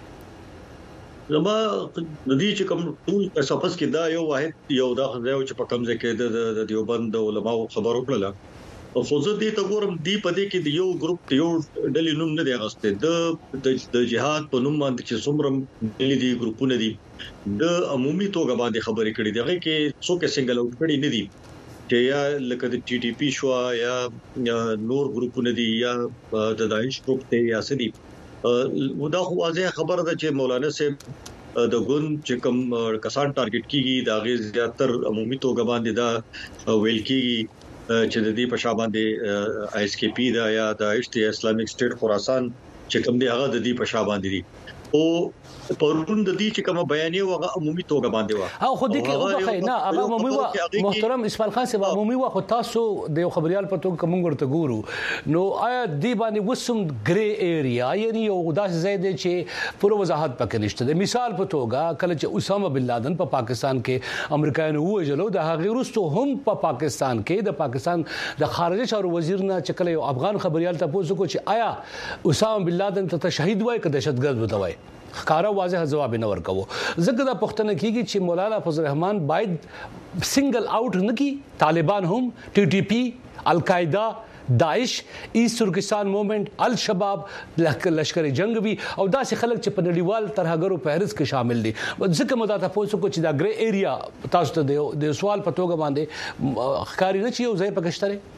زما ندی چې کوم ټول اساس کې دا یو واحد یو دا خدای چې په کوم ځای کې د دیوبند علماء خبرو کړل او خو زه دې ته ګورم دی په دې کې یو ګروپ یو ډلې نوم نه دی غسته د جهاد په نوم باندې چې څومره ډلې دي ګروپونه دي د عمومي توګه باندې خبرې کړې دي هغه کې څوک سنگل اوټ کړي نه دي چې یا لکه د ټي ټي پی شو یا نور ګروپونه دي یا د داعش ګروپ ته یا سدي دا خو واضح خبره ده چې مولانا صاحب د ګوند چې کوم کسان ټارګټ کیږي دا غي زیاتر عمومي توګه باندې دا ویل کیږي چې د دې په شابه باندې آی اس کی پی دا یا د اسلامیک سټیټ خراسان چې کوم دی هغه د دې په شابه باندې دي او پرون د دې چې کوم بیانې وغه عمومي توګه باندې و او خو دې کې وګورئ نه هغه عمومي و محترم اسماعیل خان صاحب عمومي و خو تاسو د خبريال په توګه کوم ورته ګورو نو آیا دې باندې وسم ګری ایریا یعنی یو داس زید چې پوره وضاحت پکې نشته د مثال په توګه کله چې اسامه بن لادن په پاکستان کې امریکایانو وژلو د هغه وروسته هم په پاکستان کې د پاکستان د خارجه چارو وزیر نه چې کله یو افغان خبريال ته پوښتنه کو چې آیا اسامه بن لادن ته شهید وای که دهشتګرد وتوي خارا واضح جواب نه ورکوو زګه دا پښتنه کیږي چې مولانا فضل الرحمن باید سنگل آؤٹ نه کی طالبان هم ټي ټي پی القاعده داعش ایست ترکستان موومنٹ الشباب لشکر جنگ وی او داسې خلک چې په نړیوال ترهګرو فهرست کې شامل دي ځکه مدا تاسو کو چې دا ګری ایریا تاسو ته د سوال په توګه باندې ښکاری نه چې یو ځای پکشتره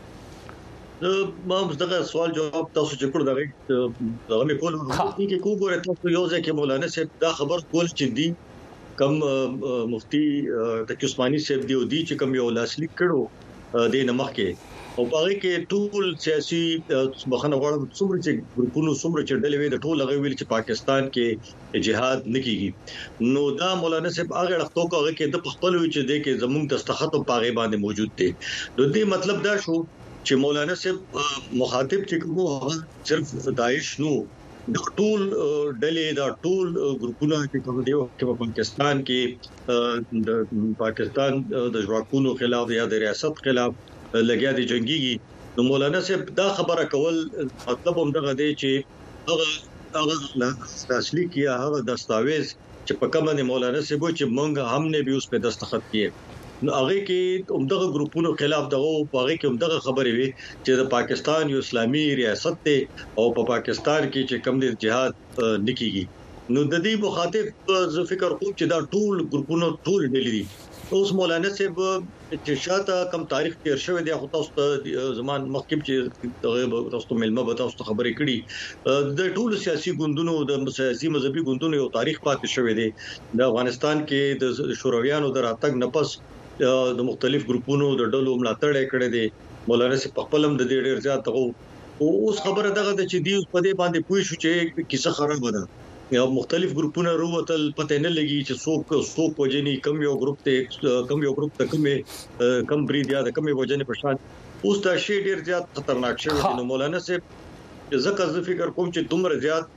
ما دغه سوال جواب تاسو چې کړو دغه مې کول کې کوګوره تاسو یو ځکه مولانا صاحب دا خبر کول چې دی کم مفتی تقی عثماني صاحب دی او دی چې کم یو لاسلیک کړو د نمخ کې او هغه کې ټول سیاسي بخنه غواړم څومره چې ګروپونو څومره چې ډلې وي د ټول هغه ویل چې پاکستان کې جهاد نکېږي نو دا مولانا صاحب هغه وختو هغه کې د خپل وی چې د کې زموږ دستخط په هغه باندې موجود دي نو دې مطلب دا شو چې مولانا صاحب مخاطب چې کوم صرف داعش نو د ټول ډلې د ټول ګروپونو چې کوم دی په پاکستان کې د پاکستان د ژواکونو خلاف یا د ریاست خلاف لګیا دي جنگيږي نو مولانا صاحب دا خبره کول مطلب هم دغه دی چې هغه تسلیک یا هغه دستاویز چې په کومه نه مولانا سیبو چې مونږ هم نه به اوس په دستخط کیه نو هغه کې عمدغه ګروپونو خلاف دغه هغه کې عمدغه خبرې وي چې د پاکستان یو اسلامي ریاست ته او په پاکستان کې چې کم د جهاد نکېږي نو د دې مخاطب زه فکر کوم چې دا ټول ګروپونو ټول ډلې دي اوس مولانا صاحب چې شاته کم تاریخ تیر شوی دی خو تاسو ته زمان مخکې چې تاسو ملما به تاسو خبرې کړي د ټول سیاسي ګوندونو د سیاسي مذهبي ګوندونو یو تاریخ پاتې شوی دی د افغانستان کې د شورویانو د راتګ نه پس د مختلف ګروپونو د ډلو ملاتړ کړي دي مولانا صاحب په خپلم د ډېر زیات او اوس خبره دغه د چې دی په دې باندې پوه شو چې کیسه خراب ده یا مختلف ګروپونه وروتل پته نه لګي چې څوک وجني کم یو ګروپ ته کم برید یا د کم وجني په شان اوس دا شی ډیر زیات خطرناک شوی دی نو مولانا صاحب زکه زه فکر کوم چې دومره زیات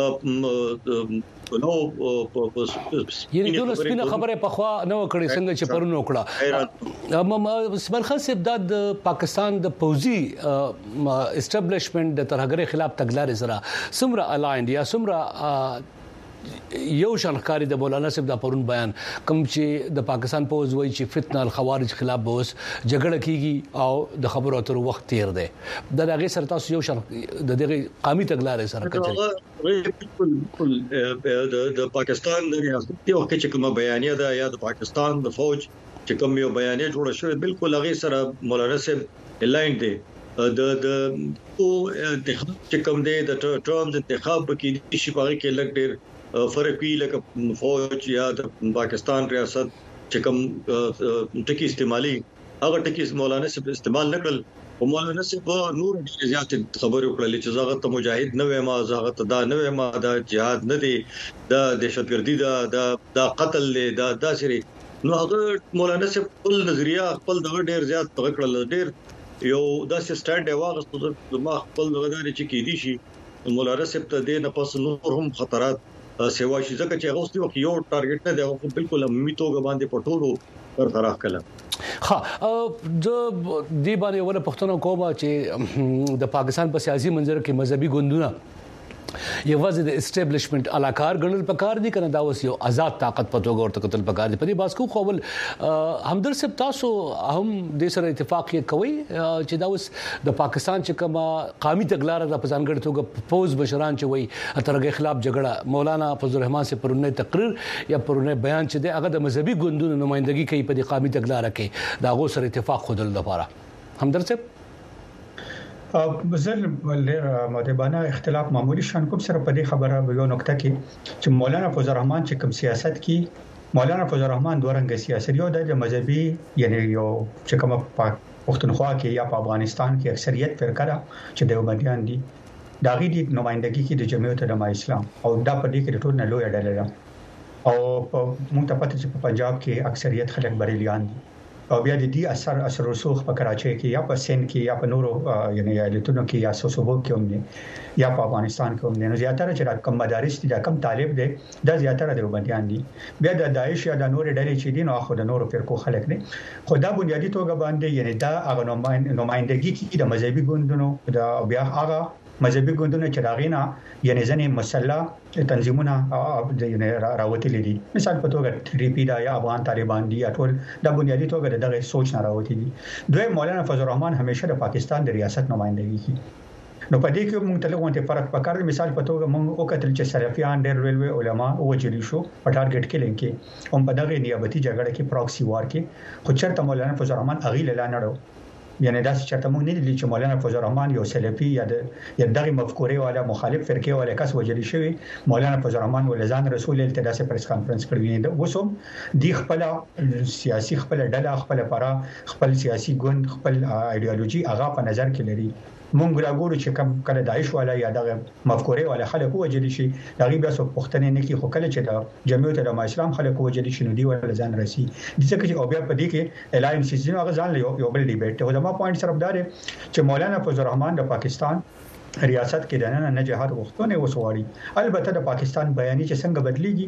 نو یعنی ټول سپینه خبره په خوا نو کړی څنګه چې پرونو کړه اسماعیل خان صاحب د پاکستان د پوزي اسټابلیشمنت د ترهګر خلاف تګلارې سره سمره الایند یا سمره یو شانکاری د مولانا صاحب د پرون بیان کوم چې د پاکستان پوز وایي چې فتنه الخوارج خلاف به اوس جګړه کیږي او د خبرو اترو وخت تیر دی د هغه سره تاسو یو شان د دغه قومي تګلارې سره کچې د پاکستان د ریاست یو چې کومه بیانیه ده یا د پاکستان د فوج چې کوم یو بیانیه جوړه شوې بالکل هغه سره مولانا صاحب الایند دی د انتخاب چې کوم دی د ټرمز انتخاب کې د شپږ کې لګ ډیر فرق وی لکه فوج یا د پاکستان ریاست چې کوم ټکی استعمالي هغه ټکی مولانا صاحب استعمال نکړل او مولانا صاحب نور زیات خبرې وکړلې چې زغه ته مجاهد نه وې ما زغه ته دا نه وې ما دا جهاد نه دی دا دهشتګردي دا قتل دا داسري نو هغه مولانا صاحب خپل نظریه خپل دغه ډیر زیات تغکړل ډیر یو داسې سټاند واغستو ما خپل دغه چې کې دي شي مولانا صاحب ته د نه پس نور هم خطرات سیوا شي ځکه چې هغه اوس یو ټارګټ نه دی هغه بالکل امیتوګ باندې پټولو برقرار کړل د دې باندې ول پښتنو کومه چې د پاکستان په سیاسي منظر کې مذهبي ګوندونه یوازې د اسټابلیشمنت علاقار ګڼل پکار دي کنه دا اوس یو آزاد طاقت په توګه ورته قتل پکار دي په دې باسکو خپل همدر صاحب تاسو هم د سره اتفاق یې کوي چې دا اوس د پاکستان چې کومه قومي تګلارې د پسانګړ توګه فوز بشران چې وي اترګ خلاف جګړه مولانا فضل الرحمن سے پرونه تقریر یا پرونه بیان چې د هغه د مذهبي ګوندونو نمائندګي کوي په دې قومي تګلارې کې دا غو سره اتفاق خودل لپاره همدر صاحب بزر مدبانه اختلاف معمولی شان کوم سره په دې خبره یو نقطه کې چې مولانا فضل الرحمن چې کوم سیاست کې مولانا فضل الرحمن دوه رنګ سیاست یو د مذهبي یعنی یو چې کوم پښتونخوا کې یا په افغانستان کې اکثریت فرقه ده چې دیوبندیان دي دا غي د نمائندګي کې د جمعیت علماء اسلام او دا په دې کې د ټول نه لوی ډله ده او موږ ته پته چې په پنجاب کې اکثریت خلک بریلیان دي او بیا د دې اثر رسوخ په کراچۍ کې یا په سند کې یا په نورو یعنی ایالتونو کې یا سوسوبو کې هم دي یا په افغانستان کې هم دي نو زیاتره چې کم مدارس دي دا کم طالب دي دا زیاتره دیوبندیان دي بیا د داعش یا د نورو ډلې چې دي نو خو د نورو فرقو خلک دي خو دا بنیادی توګه باندې یعنی دا هغه نمائندګي کې د مذهبي ګوندونو دا بیا هغه مذهبي ګوندونه چې راغینا یعنی ځنې مسله تنظیمونه یعنی راوتلي دي مثال په توګه ټي پی دا یا افغان طالبان دي یا ټول د بنیادی توګه دغه سوچ نه راوتلي دي دوی مولانا فضل الرحمن همیشه د پاکستان د ریاست نمائندګي کوي نو په دې کې موږ ته لږ فرق پکار مثال په توګه موږ وکړل چې سلفیان ډېر ویل علما او وجلی شو په ټارګټ کې لنکې هم په دغه نیابتي جګړه کې پروکسی وار کې خو چرته مولانا فضل الرحمن اغیل لاندې یعنی دا چې چرته موږ نه دي چې مولانا فضل الرحمن یو سلفي یا دغه مفکورې والا مخالف فرقه والا کس وجلی شوی مولانا فضل الرحمن ولزان رسول التداس پریس کانفرنس کړی دی وسوم دی خپل سیاسي خپل ډله خپل پرا خپل سیاسي ګوند خپل ایدئولوژي هغه په نظر کې لري مونږ راګورو چې کوم کله داعش والا یا دغه مفکورې والا خلک وجلی شي دغه بیا څو پښتنې نه کی خو کله چې د جمعیت علماء اسلام خلک وجلی شي نو دی ولا ځان راسي د څه کې او بیا په دې کې الاینس سیستم هغه ځان یو بل ډیبیټ ته دا پوینټ صرف دار چې مولانا فضل الرحمن د پاکستان ریاست کې د نه جهاد غوښتنه وسوړي البته د پاکستان بیانیه چې څنګه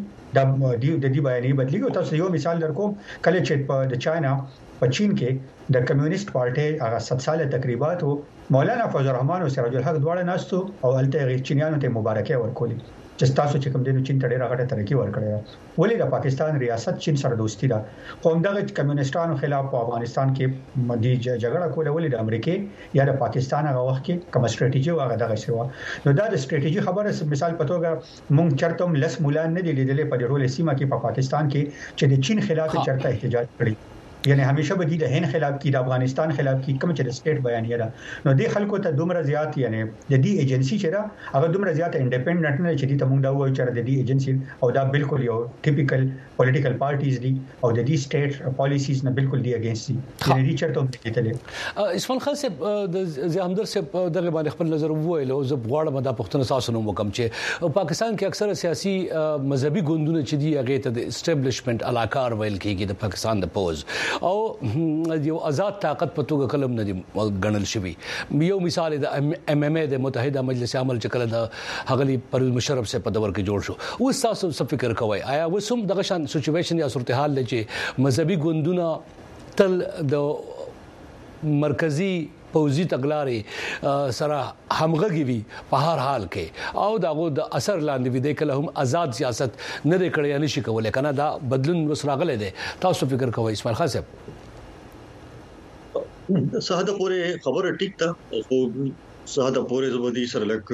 بدلیږي د دې بیانیه بدلیږي او تاسو یو مثال درکوم کله چې په چاینا په چین کې د کمیونست پارټي هغه 7 ساله تقریبات مولانا فضل الرحمن او سراج الحق دواړه ناستو او الته چینیانو ته مبارکي ورکولې چې تاسو چې کوم دینو چین ته ډېر غټه ترقی ورکړه ولې د پاکستان ریاست چین سره دوستی ده قوم دغه کمیونستانو خلاف په افغانستان کې مدي جګړه کوله ولې د امریکای یا د پاکستان هغه وخت کې کوم ستراتیژي واغه دغه شو نو دا د ستراتیژي خبره مثال په توګه مونږ چرته لس مولان نه دي لیدلې په ډیرول سیمه کې په پاکستان کې چې د چین خلاف چرته احتجاج کړي یعنی همیشه به د هند خلاف کې د افغانستان خلاف کې کوم چې د سټیټ بیان یې نو د خلکو ته دومره زیات یعنی د دې ایجنسی چې دا هغه دومره زیات انډیپندنت نه چې د موږ دا وایو چې د دې ایجنسی او دا بالکل یو ټیپیکل پولیټیکل پارټیز دي او د دې سټیټ پالیسیز نه بالکل دی اگینست دي یعنی دې چرته کېتلې اسماعیل خان صاحب د زیامدر صاحب دغه باندې خپل نظر وویل او زه غواړم دا پښتون اساس نوم وکم چې پاکستان کې اکثره سیاسي مذهبي ګوندونه چې دی هغه ته د اسټابلیشمنت علاقار ویل کېږي د پاکستان د پوز او یو آزاد طاقت په توګه کلم نه دی غنل شوی یو مثال د ام ام ا د متحده مجلس عمل چې کله د هغلی پرویز مشرف سے په دور کې جوړ شو او تاسو څه فکر کوئ آیا وسوم دغه شان سچويشن یا صورتحال چې مذهبي ګوندونه تل د مرکزی پوزي تګلارې سره همغږي وي په هر حال کې او داغه د اثر لاندې وي د کله هم آزاد سیاست نه لري یا نشي کولای کنه دا بدلون وسراغله دي تاسو فکر کوئ اسماعیل خان صاحب ساده پورې خبره ټیک ده خو ساده پورې زبدي سره لک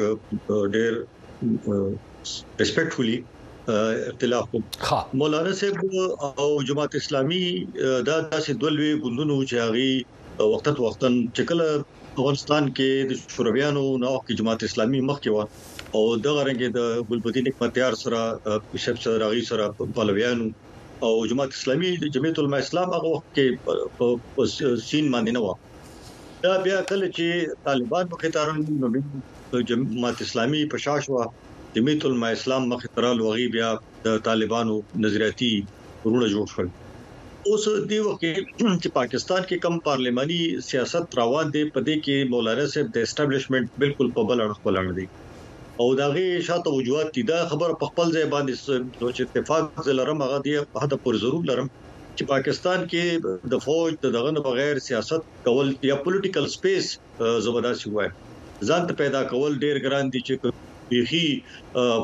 ډېر ریسپیکټفولي اختلاف مولانا صاحب او جماعت اسلامي دا داسې دولوي ګوندونو چې هغه وختن چې کله افغانستان کې د شورویانو نو کې جماعت اسلامي مخ کې و او دغه رنګ د ګلبدین اکمتیار سره بشپ سره راغي سره پلویانو او جماعت اسلامي د جمعیت العلماء اسلام هغه وخت کې سین باندې نه و دا بیا کله چې طالبان مخې ته نو جماعت اسلامي په شاشوا جمعیت العلماء اسلام مخې ته راغی بیا د طالبانو نظریاتي ورونه جوړ شول اوس دی وخت چې پاکستان کې کم پارلماني سیاست روان دي په دې کې مولانا صاحب د اسټابلیشمنت بالکل په بل اړه خپلان دي او داغه شاته وجوهات دي دا خبر په خپل ځای باندې چې اتفاق زلرم هغه دی په هدا پر ضرور لرم چې پاکستان کې د فوج دغه نه بغیر سیاست کول یا پولیټیکل سپیس زبردست وای ځان ته پیدا کول ډیر ګران دي چې بيخي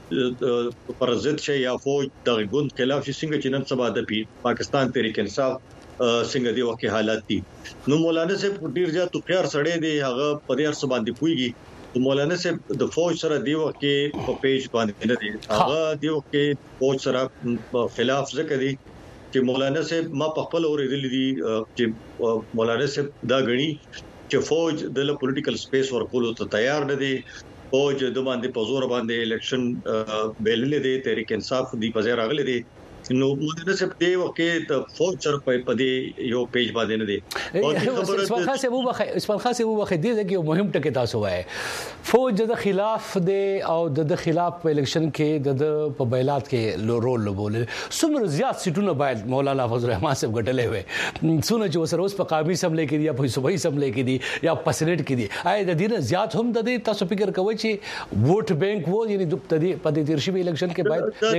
فوج پر ضد شي یا فوج د ګوند خلاف شي څنګه چې نن سبا د پاکستان تحریک انصاف څنګه دی وکه حالات دي نو مولانا صاحب ډیر ځات خيار سړی دی هغه په دې ارس باندې پويږي مولانا صاحب د فوج سره دی وکه په پیج باندې نه دی هغه دی وکه فوج سره خلاف ځکه دی چې مولانا صاحب ما په خپل اورېدل دي چې مولانا صاحب دا غني چې فوج د پولیټیکل سپیس ورکولو ته تیار نه دی فوج د باندې په زور باندې الیکشن بیللې دي تحریک انصاف دی په ځای راغلي دي نو موږ صرف دی وکه د فوج سره په دې یو پیج باندې نه دي اسماعیل خان صاحب وبخښه دې کې یو مهم ټکی تاسو وایي فوج د خلاف دی او د خلاف په الیکشن کې د په بیلات کې رول لوبول څومره زیات سیټونه باید مولانا فضل الرحمن صاحب غټلې وي څونه چې وسره اوس په قومي سملې کې دي یا په صوبایي سملې کې دي یا په سېنات کې دي آی د دې زیات هم د دې تاسو فکر کوئ چې ووټ بانک وو یعنی د په دې ترشي الیکشن کې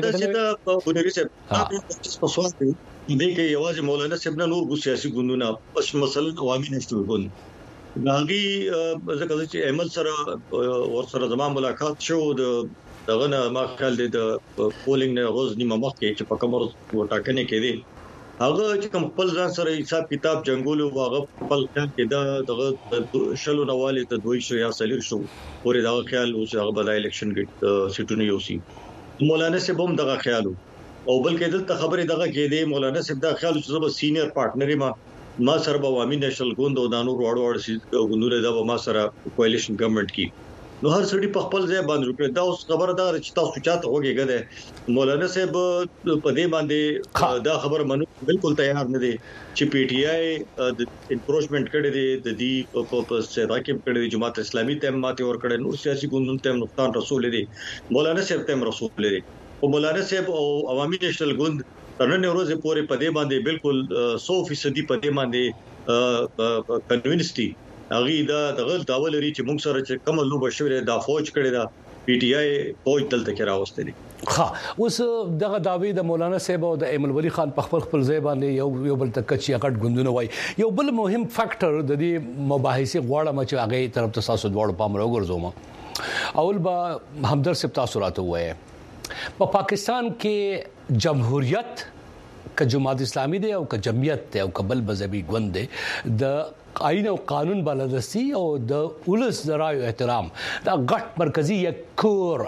باید په سوال دی کې یوازې مولانا صاحب نه نور سیاسي ګوندونه بس مثلا عوامي نشټل ګوند ناګي ځکه چې احمد سره ور سره زمام ملاقات شو دغه نه ما خیال دی د پولینګ نه روز نیمه مخ کې چې په کومر وټاکنه کې دي هغه چې کوم خپل ځان سره حساب کتاب جنگولو هغه خپل خیال کې دغه شلو نواله ته دوی شو یا سلیر شو پورې دا خیال اوس هغه بدای الیکشن کې سټونه یوسي مولانا صاحب هم دغه خیالو او بلکې دلته خبره دغه کې دی مولانا صاحب دا خیال چې زما سینیئر پارټنر ما سره به عوامي نېشنل ګوند او دانو وړ شي ګوندونه دا به ما سره کوالیشن ګورنمنت کې نو هر سړي په خپل ځای باندې وکړي دا اوس خبره دا چې تاسو چاته وګورئ مولانا صاحب په دې باندې دا خبره منو بالکل تیار نه دي چې پی ټی آی د انکروچمنت کړي دي د دې په سره کې کړي دي جماعت اسلامي ته ماته ور کړي نو سیاسي ګوندونو ته نقصان رسول دي مولانا صاحب ته رسول دي او مولانا صاحب او عوامي نېشنل ګوند ترنه ورځې پورې په دې باندې بالکل 100% په دې باندې کنوینسټي هغه دا دغه داول لري چې موږ سره چې کوم لوب شوی دا فوج کړی دا پی ټی آی فوج دلته کې راوستي دي اوس دغه داوی د مولانا صاحب او د ایمل ولی خان په خپل ځای باندې یو بل تکچی غټ غوندونه وای یو بل مهم فیکٹر د دې مباحثه غواړم چې هغه طرف ته تاسو دوړ پام راوګرځوم اول به همدرد صاحب تاسو راته وایي په پاکستان کې جمهوریت ک جماعت اسلامي دی او ک جمعیت دی او قبل مذهبي ګوند دی د آئین او قانون بالادستی او د ولس د رایو احترام دا غټ مرکزی یک کور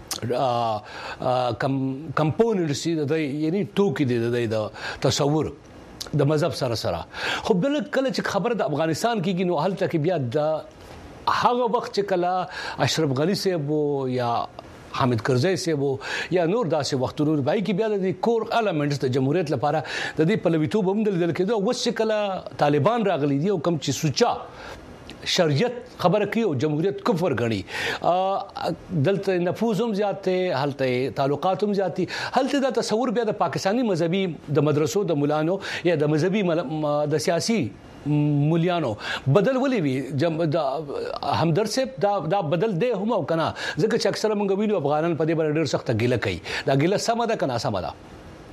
کمپوننټس دي یعنی ټوکی دي د تصور د مذهب سره خو بل کله چې خبر د افغانستان کېږي نو حالت کې بیا د هغه وخت چې کله اشرف غنی صاحب یا حامد کرزی صاحب یا نور داسې وختونو بای کې بیا د کور المنټس د جمهوریت لپاره د دې پلویتوب هم دل کېدو اوس چې کله طالبان راغلي دي او کم چې سوچا شریعت خبره کوي او جمهوریت کفر غني دلته نفوذ هم زیاته هلته تعلقات هم زیاتی هلته دا تصور بیا د پاکستانی مذهبي د مدرسو د مولانو یا د مذهبي د سیاسي مليانو بدل ولې وي د همدرد صاحب دا بدل دی هم او کنه ځکه چې اکثره مونږ وینو افغانان په دې باندې ډېر سخت ګیله کوي دا ګیله سم ده کنه سم ده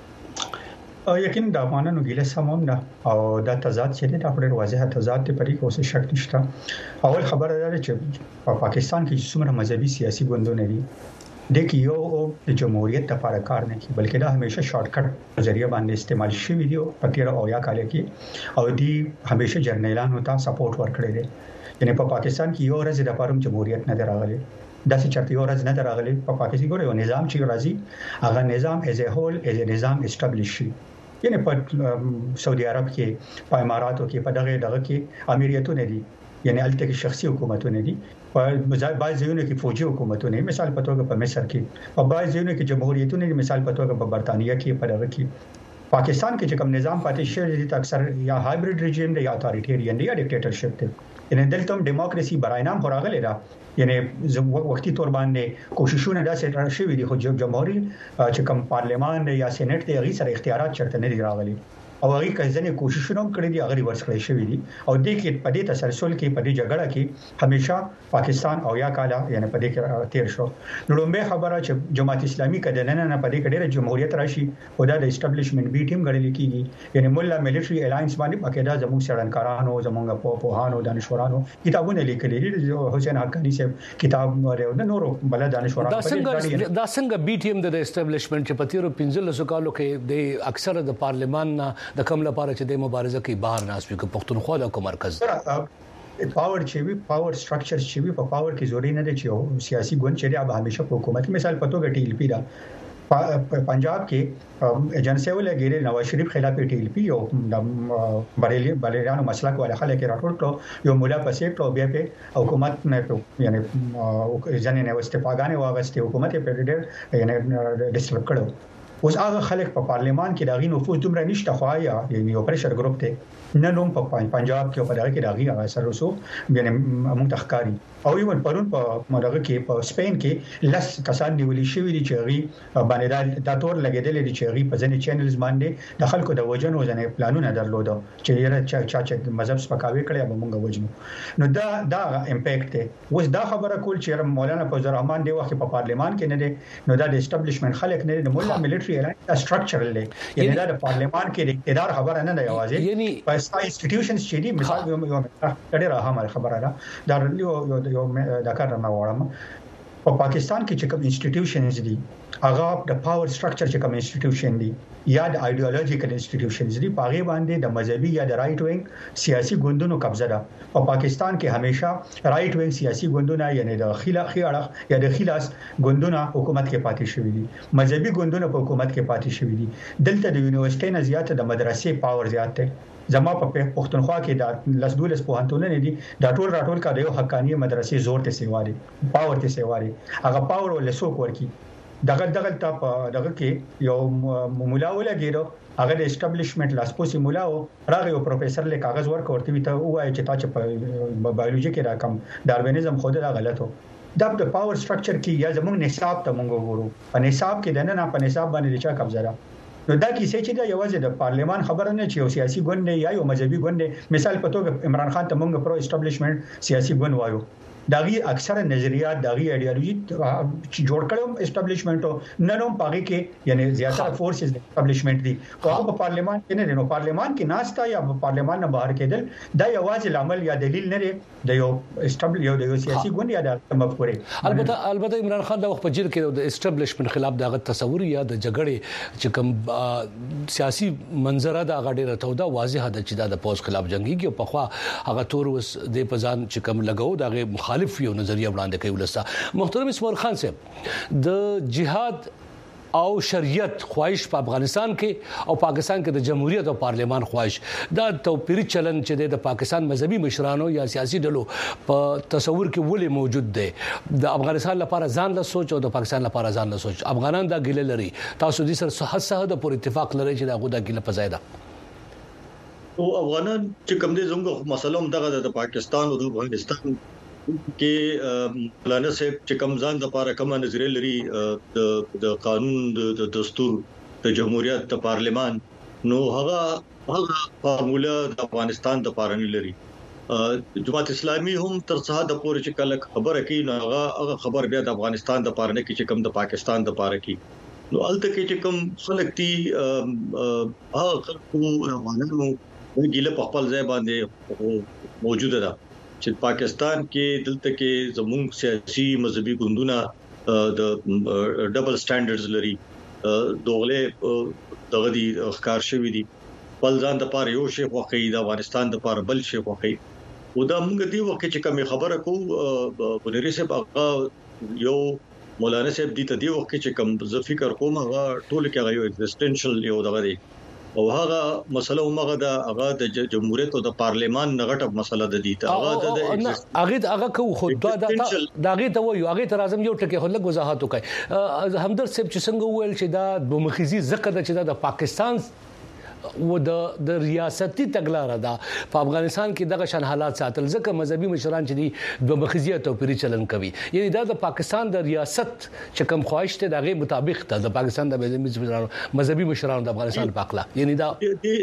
یقینا د افغانانو ګیله سمون نه او دا تضاد چې دا په واضح تضاد ته پرې کوم څه شک نشته اول خبره ده چې په پاکستان کې څومره مذهبي سیاسي ګوندونه دي د کیو د جمهوریت لپاره کار نه کوي بلکې دا همیشه شارټ کټ ذریعہ باندې استعمال شوی دی په تیر او یا کال کې او دی همیشه جرنیلانو ته سپورټ ورکړي دي یعنی په پاکستان کې یو ورځ د پاره جمهوریت نه دراغلي داسې چرته یو ورځ نه دراغلي په پاکستان کې یو نظام چې راځي هغه نظام ایز ا هول ایز ا نظام اسټابلیش شي یعنی په سعودي عرب کې په اماراتو کې په دغه کې امیریتونه دي یعنی الته کې شخصي حکومتونه دي په بعض ځایونو کې فوجي حکومتونه مثال په توګه په مصر کې په بعض ځایونو کې جمهوریتونه دي مثال په توګه په برتانیې کې په دغه کې پاکستان کې چې کوم نظام پاتې شوی دی اکثر یا هایبرید رژیم دی یا اتوریټریان دی یا ډیکټیټرشپ دی یعنی دلته هم دیموکراسي براینام خوراغلی را یعنی وختي تور باندې کوششونه داسې شوي دي خو جمهوریت چې کوم پارلمان یا سېنات دی غي سره اختیارات چرته نه دی راغلي او هغه کله کوششونه کړې دي هغه ریورس کړی شوی دي او د کې په دې تسلسل کې په دې جګړه کې همیشه پاکستان او یا کاله یعنی په دې کې تیر شو نو لومبه خبره چې جماعت اسلامي کده نه په دې کې ډېر جمهوریت راشي او د اسټابلیشمنت بي ټیم غړي کېږي یعنی مولا ملټري الاینس باندې پکې دا زموږ سړنکارانو زموږ په دانشورانو کتابونه لیکلي دي حسین حقانی صاحب کتاب نورو بل دانشورانو دا څنګه بي ټیم د اسټابلیشمنت چې په تیرو 15 کالو کې د اکثر د پارلمان د کوم لپاره چې د مبارزه کې بهر ناس وي پښتونخوا د کوم مرکز پاور چې وی پاور سټرکچر چې وی په پاور کې زوري نه دي چې سیاسي ګوند چې دی همیشه په حکومت مثال پتو غټی ال پی دا پنجاب کې ایجنسی ولګیره نواز شریف خلاف ټی ال پی او بریلیانو مسلک ولا خلک راټول کړو یو مولا پسې ټو بیا په حکومت نه یعنی ځنه نه واستفاګانې واغسته حکومت په ډېر یعنی ډیسټرب کړو اوس هغه خلک په پارلمان کې داغي نفوذ دومره نشته خوایا یعنی یو پرشر ګروپ ته نه نوم په پنجاب کې په دغه کې داغي هغه سره وسو یعنی موږ تخکاری او یو پرون په مدغه کې په سپین کې لس کسان نیولې شوې دي چې غي باندې دا تور لګیدل دي چې غي په ځنې چینلز باندې د خلکو د وجنو ځنې پلانونه درلوده چې یره چا مذهب سپکاوي کړی به موږ وجنو نو دا امپیکټ دی اوس دا خبره کول چې مولانا فضل الرحمن دی وخت په پارلمان کې نه دی نو دا د اسټابلیشمنت خلک نه دی مولا ملټري سټرکچرل دی یعنی دا د پارلمان کې د اقتدار خبره نه دی یوازې یعنی په انسټیټیوشنز چې دي مثال یو ډېر اهم خبره ده دا یو دا کار نه وړم په پاکستان کې چې کوم انسټیټیوشنز دي هغه د پاور سټرکچر چې کوم انسټیټیوشن دي یا د ایډیولوژیکل انسټیټیوشنز دي په هغه باندې د مذهبي یا د رائټ وینګ سیاسي ګوندونو قبضه ده په پاکستان کې همیشه رائټ وینګ سیاسي ګوندونه یعنی د خلافي اړه یا د خلاص ګوندونه حکومت کې پاتې شوی دي مذهبي ګوندونه په حکومت کې پاتې شوی دي دلته د یونیورسيټي نه زیاته د مدرسې پاور زیات دی زما په پښتونخوا کې د لسدولس پوهنتونونه دي دا ټول راټول کا د یو حقانی مدرسې زور ته سیواري پاور ته سیواري هغه پاور ول سوق ورکی دغه ته په دغه کې یو مولا ولګیرو هغه د اسټابلیشمنت لاسپوسی مولا او راغی یو پروفیسور له کاغذ ورکورته وی ته وایي چې تا چې په بایولوژي کې راکم داروینزم خو دا غلطو دا د پاور سټرکچر کې یا زموږ نصاب ته مونږ وګورو په نصاب کې دنه په نصاب باندې چا قبضه را نو دا کیسه چې دا یوازې د پارلمان خبره نه چې یو سیاسي ګوند یا یو مذهبي ګوند مثال په توګه عمران خان ته مونږ پرو اسټابلیشمنت سیاسي ګوند وایو داغي اکثره نظریات داغي ایډیالوژي چې جوړ کړو اسټابلیشمنت ننوم پاګه کې یعنی زیاتره فورسز اسټابلیشمنت دي او په پارلیمان کې نه نو پارلیمان کې ناشتا یا په پارلیمان نه بهر کېدل دا یوازې العمل یا دلیل نه دی د یو سیاسي ګوند یا د مفکورې البته عمران خان د وخت په جیل کې د اسټابلیشمنت خلاف دغه تصور یا د جګړې چې کوم سیاسي منظره دا غډه راتاو دا واضح ده چې دا د پوز خلاف جنگي کې په خوا هغه تور وس د پزان چې کوم لګاو دغه مخالف یو نظریه وړاندې کوي ولسا محترم اسماعیل خان صاحب د جهاد او شریعت خواهش په افغانستان کې او پاکستان کې د جمهوریت او پارلیمان خواهش دا توپیری چلن چې د پاکستان مذهبي مشرانو یا سیاسي ډلو په تصور کې ولې موجود دی د افغانستان لپاره ځان له سوچ او د پاکستان لپاره ځان له سوچ افغانان دا ګیله لري تاسو دې سره صحت د پور اتفاق لري چې دا غوډه ګیله پزایدا او افغانان چې کوم دي زموږ مسله هم دغه د پاکستان او د افغانستان کې مولانا صاحب چې کوم ځان د لپاره کوم نظریه لري د قانون د دستور د جمهوریت د پارلیمان نو هغه فارموله د افغانستان د لپاره نه لري جماعت اسلامي هم تر څه د پوره چې کله خبره کوي نو هغه خبر بیا د افغانستان د لپاره نه کې چې کوم د پاکستان د لپاره کې نو الته کې چې کوم خلک دي هغه خلکو افغانانو ګیله په خپل ځای باندې موجوده ده چې پاکستان کې دلته کې زموږ سیاسي مذهبي ګوندونه د ډبل سټانډرډز لري دوغله دغه دي ښکار شوی دي بل ځان د پاره یو شی خوخی د افغانستان د پاره بل شی خوخی او دا موږ دی وخت چې کوم خبره کو بنری صاحب هغه یو مولانا صاحب دي ته دی وخت چې کوم ز فکر کوم هغه ټول کې هغه یو ایگزیسټنشل یو دغه دی او هغه مسله همغه د جمهوریت او د پارلیمان نغټه مسله ده دي ته هغه کو خود دا دغه ته وایو هغه ته راځم یو ټکی خلک وضاحت وکړي همدرد صاحب چې څنګه ویل چې دا دومخزي زکه ده چې د پاکستان و د ریاستي تګلارې ده په افغانستان کې دغه شان حالات ساتل ځکه مذهبي مشران چې دي د مخزیه توپیری چلن کوي یعنی دا د پاکستان د ریاست چې کوم خواهش ته دغه مطابق ته د پاکستان د مذهبي مشرانو د افغانستان په اقلا یعنی دا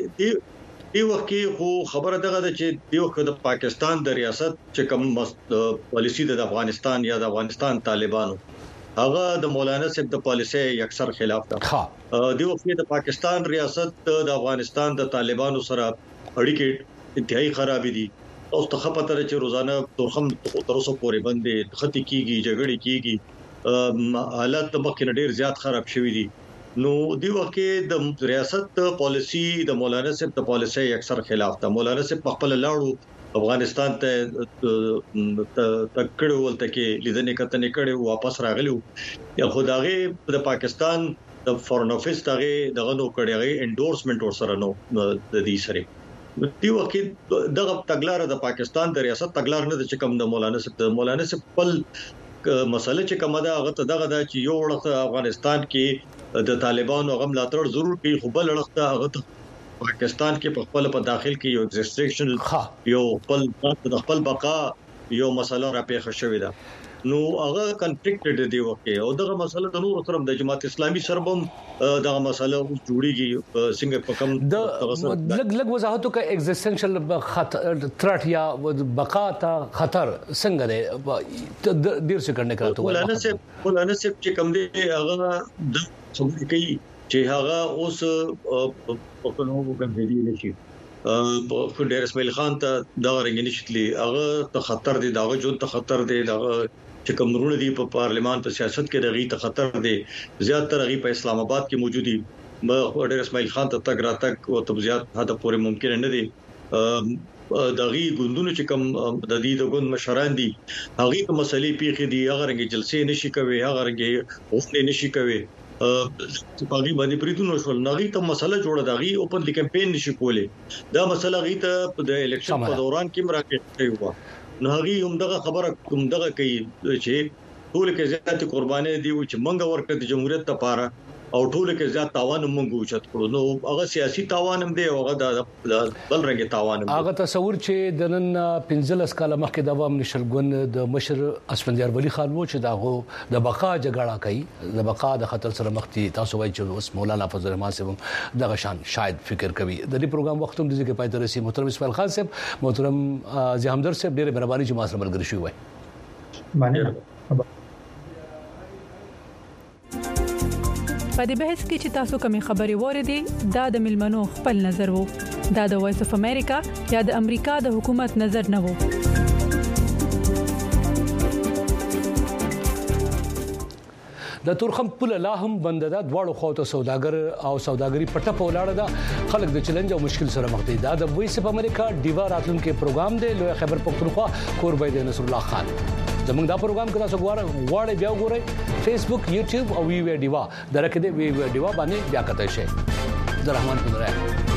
دی وخت کې خو خبره دغه ده چې دی وخت د پاکستان د ریاست چې کوم پالیسی د افغانستان یا د افغانستان طالبانو هغه د مولانا صاحب د پالیسي اکثر خلاف ده دی وخت د پاکستان ریاست د افغانستان د طالبانو سره اړیکې انتهایی خراب دي او تخپتره چې روزانه توخم تر اوسه پورې باندې خطي کیږي جګړې کیږي حالات د مخکې ډیر زیات خراب شوي دي نو دی وخت د ریاست پالیسی د مولانا صاحب د پالیسي اکثر خلاف ده مولانا صاحب خپل لاړو افغانستان ته تکړه ولته کې لیدنې کتنې کړي واپس راغلو یا خدای د پاکستان د فورن افیس دغه نو کړي انډورسمنت ور سره نو د دې سره دی وخت دغه تګلار د پاکستان د ریاست تګلار نه د چکم د مولانا صاحب خپل مسله چې کومه ده هغه دغه د چې یو وړه افغانستان کې د طالبانو غم لاتړ ضرور کې خو بل وړه هغه پاکستان کې په خپل په داخل کې یو ایگزیسټنشن یو خپل بقا یو مسله را پیښ شوې ده نو هغه کنفلیکټډ دی وکي او دغه مسله د نور سره د جماعت اسلامي سره هم دغه مسله جوړیږي څنګه په کوم لګ وضاحت کوي ایگزیسټنشل خطر ترټ یا بقا ته خطر څنګه دی ډیر څه کرنے کراته مولانا صاحب چې کوم دی هغه د څنګه کوي چې هغه اوس په کومو وګڼل نشي په ډیر اسماعیل خان ته دا رنګ نشټلی هغه ته خطر دی دا جو ته خطر دی دا چې کومرونه دی په پارلیمان په سیاست کې دغه ته خطر دی زیاتره غي په اسلام آباد کې موجودي ما ډیر اسماعیل خان ته تګ راتګ او تبزیات هدا پورې ممکن نه دي دغه ګوندونو چې کوم د دې د ګوند مشران دي هغه په مسلې پیخي دي هغه رنګ جلسې نشي کوي هغه رنګ اوسنه نشي کوي پاګي باندې پریتونو شول نغې ته مسله جوړه دغه اوپن کمپاین نشي کولې دا مسله غي ته د الیکشن په دوران کې مراکې کوي نو هغه هم دغه خبره کوم دغه کوي چې ټول کې زیات قرباني دی چې منګ ورکړه د جمهوریت لپاره او ټول کې زیات تاوان موږ وچت کړو نو هغه سیاسي تاوان هم دی هغه د بل رنګ تاوان هم هغه تصور چې د نن 15 کال مخکې د عوام نشلګون د مشر اسفندیار ولی خان وو چې داغه د بقا جګړه کوي د بقا د خطر سره مخ دي تاسو وایي چې اوس مولانا فضل الرحمن صاحب دغه شان شاید فکر کوي د دې پروګرام وخت هم د ځکه پاتې رسي محترم اسماعیل خان صاحب محترم زی همدرد صاحب ډېر مهرباني چې ما سره ملګری شوی وای مننه. په دې بحث کې چې تاسو کومې خبرې وریدي دا د ملمنو خپل نظر وو. دا د وایس اف امریکا یا د امریکا د حکومت نظر نه وو. د تورخم پوله لا هم بند ده. دواړو خواته سوداګر او سوداګري پټه په ولاړه ده. خلک د چیلنج او مشکل سره مخ دي. دا د وایس اف امریکا ډیوا راتلونکو پروګرام دی. لوی خبر پښتونخوا قربای د نصر الله خان. زموږ دا پروګرام کې تاسو غواړئ بیا وګورئ فیسبوک یوټیوب او وی ډیوا درکې دی وی ډیوا باندې بیا کتای شئ. زه رحمان بنرام.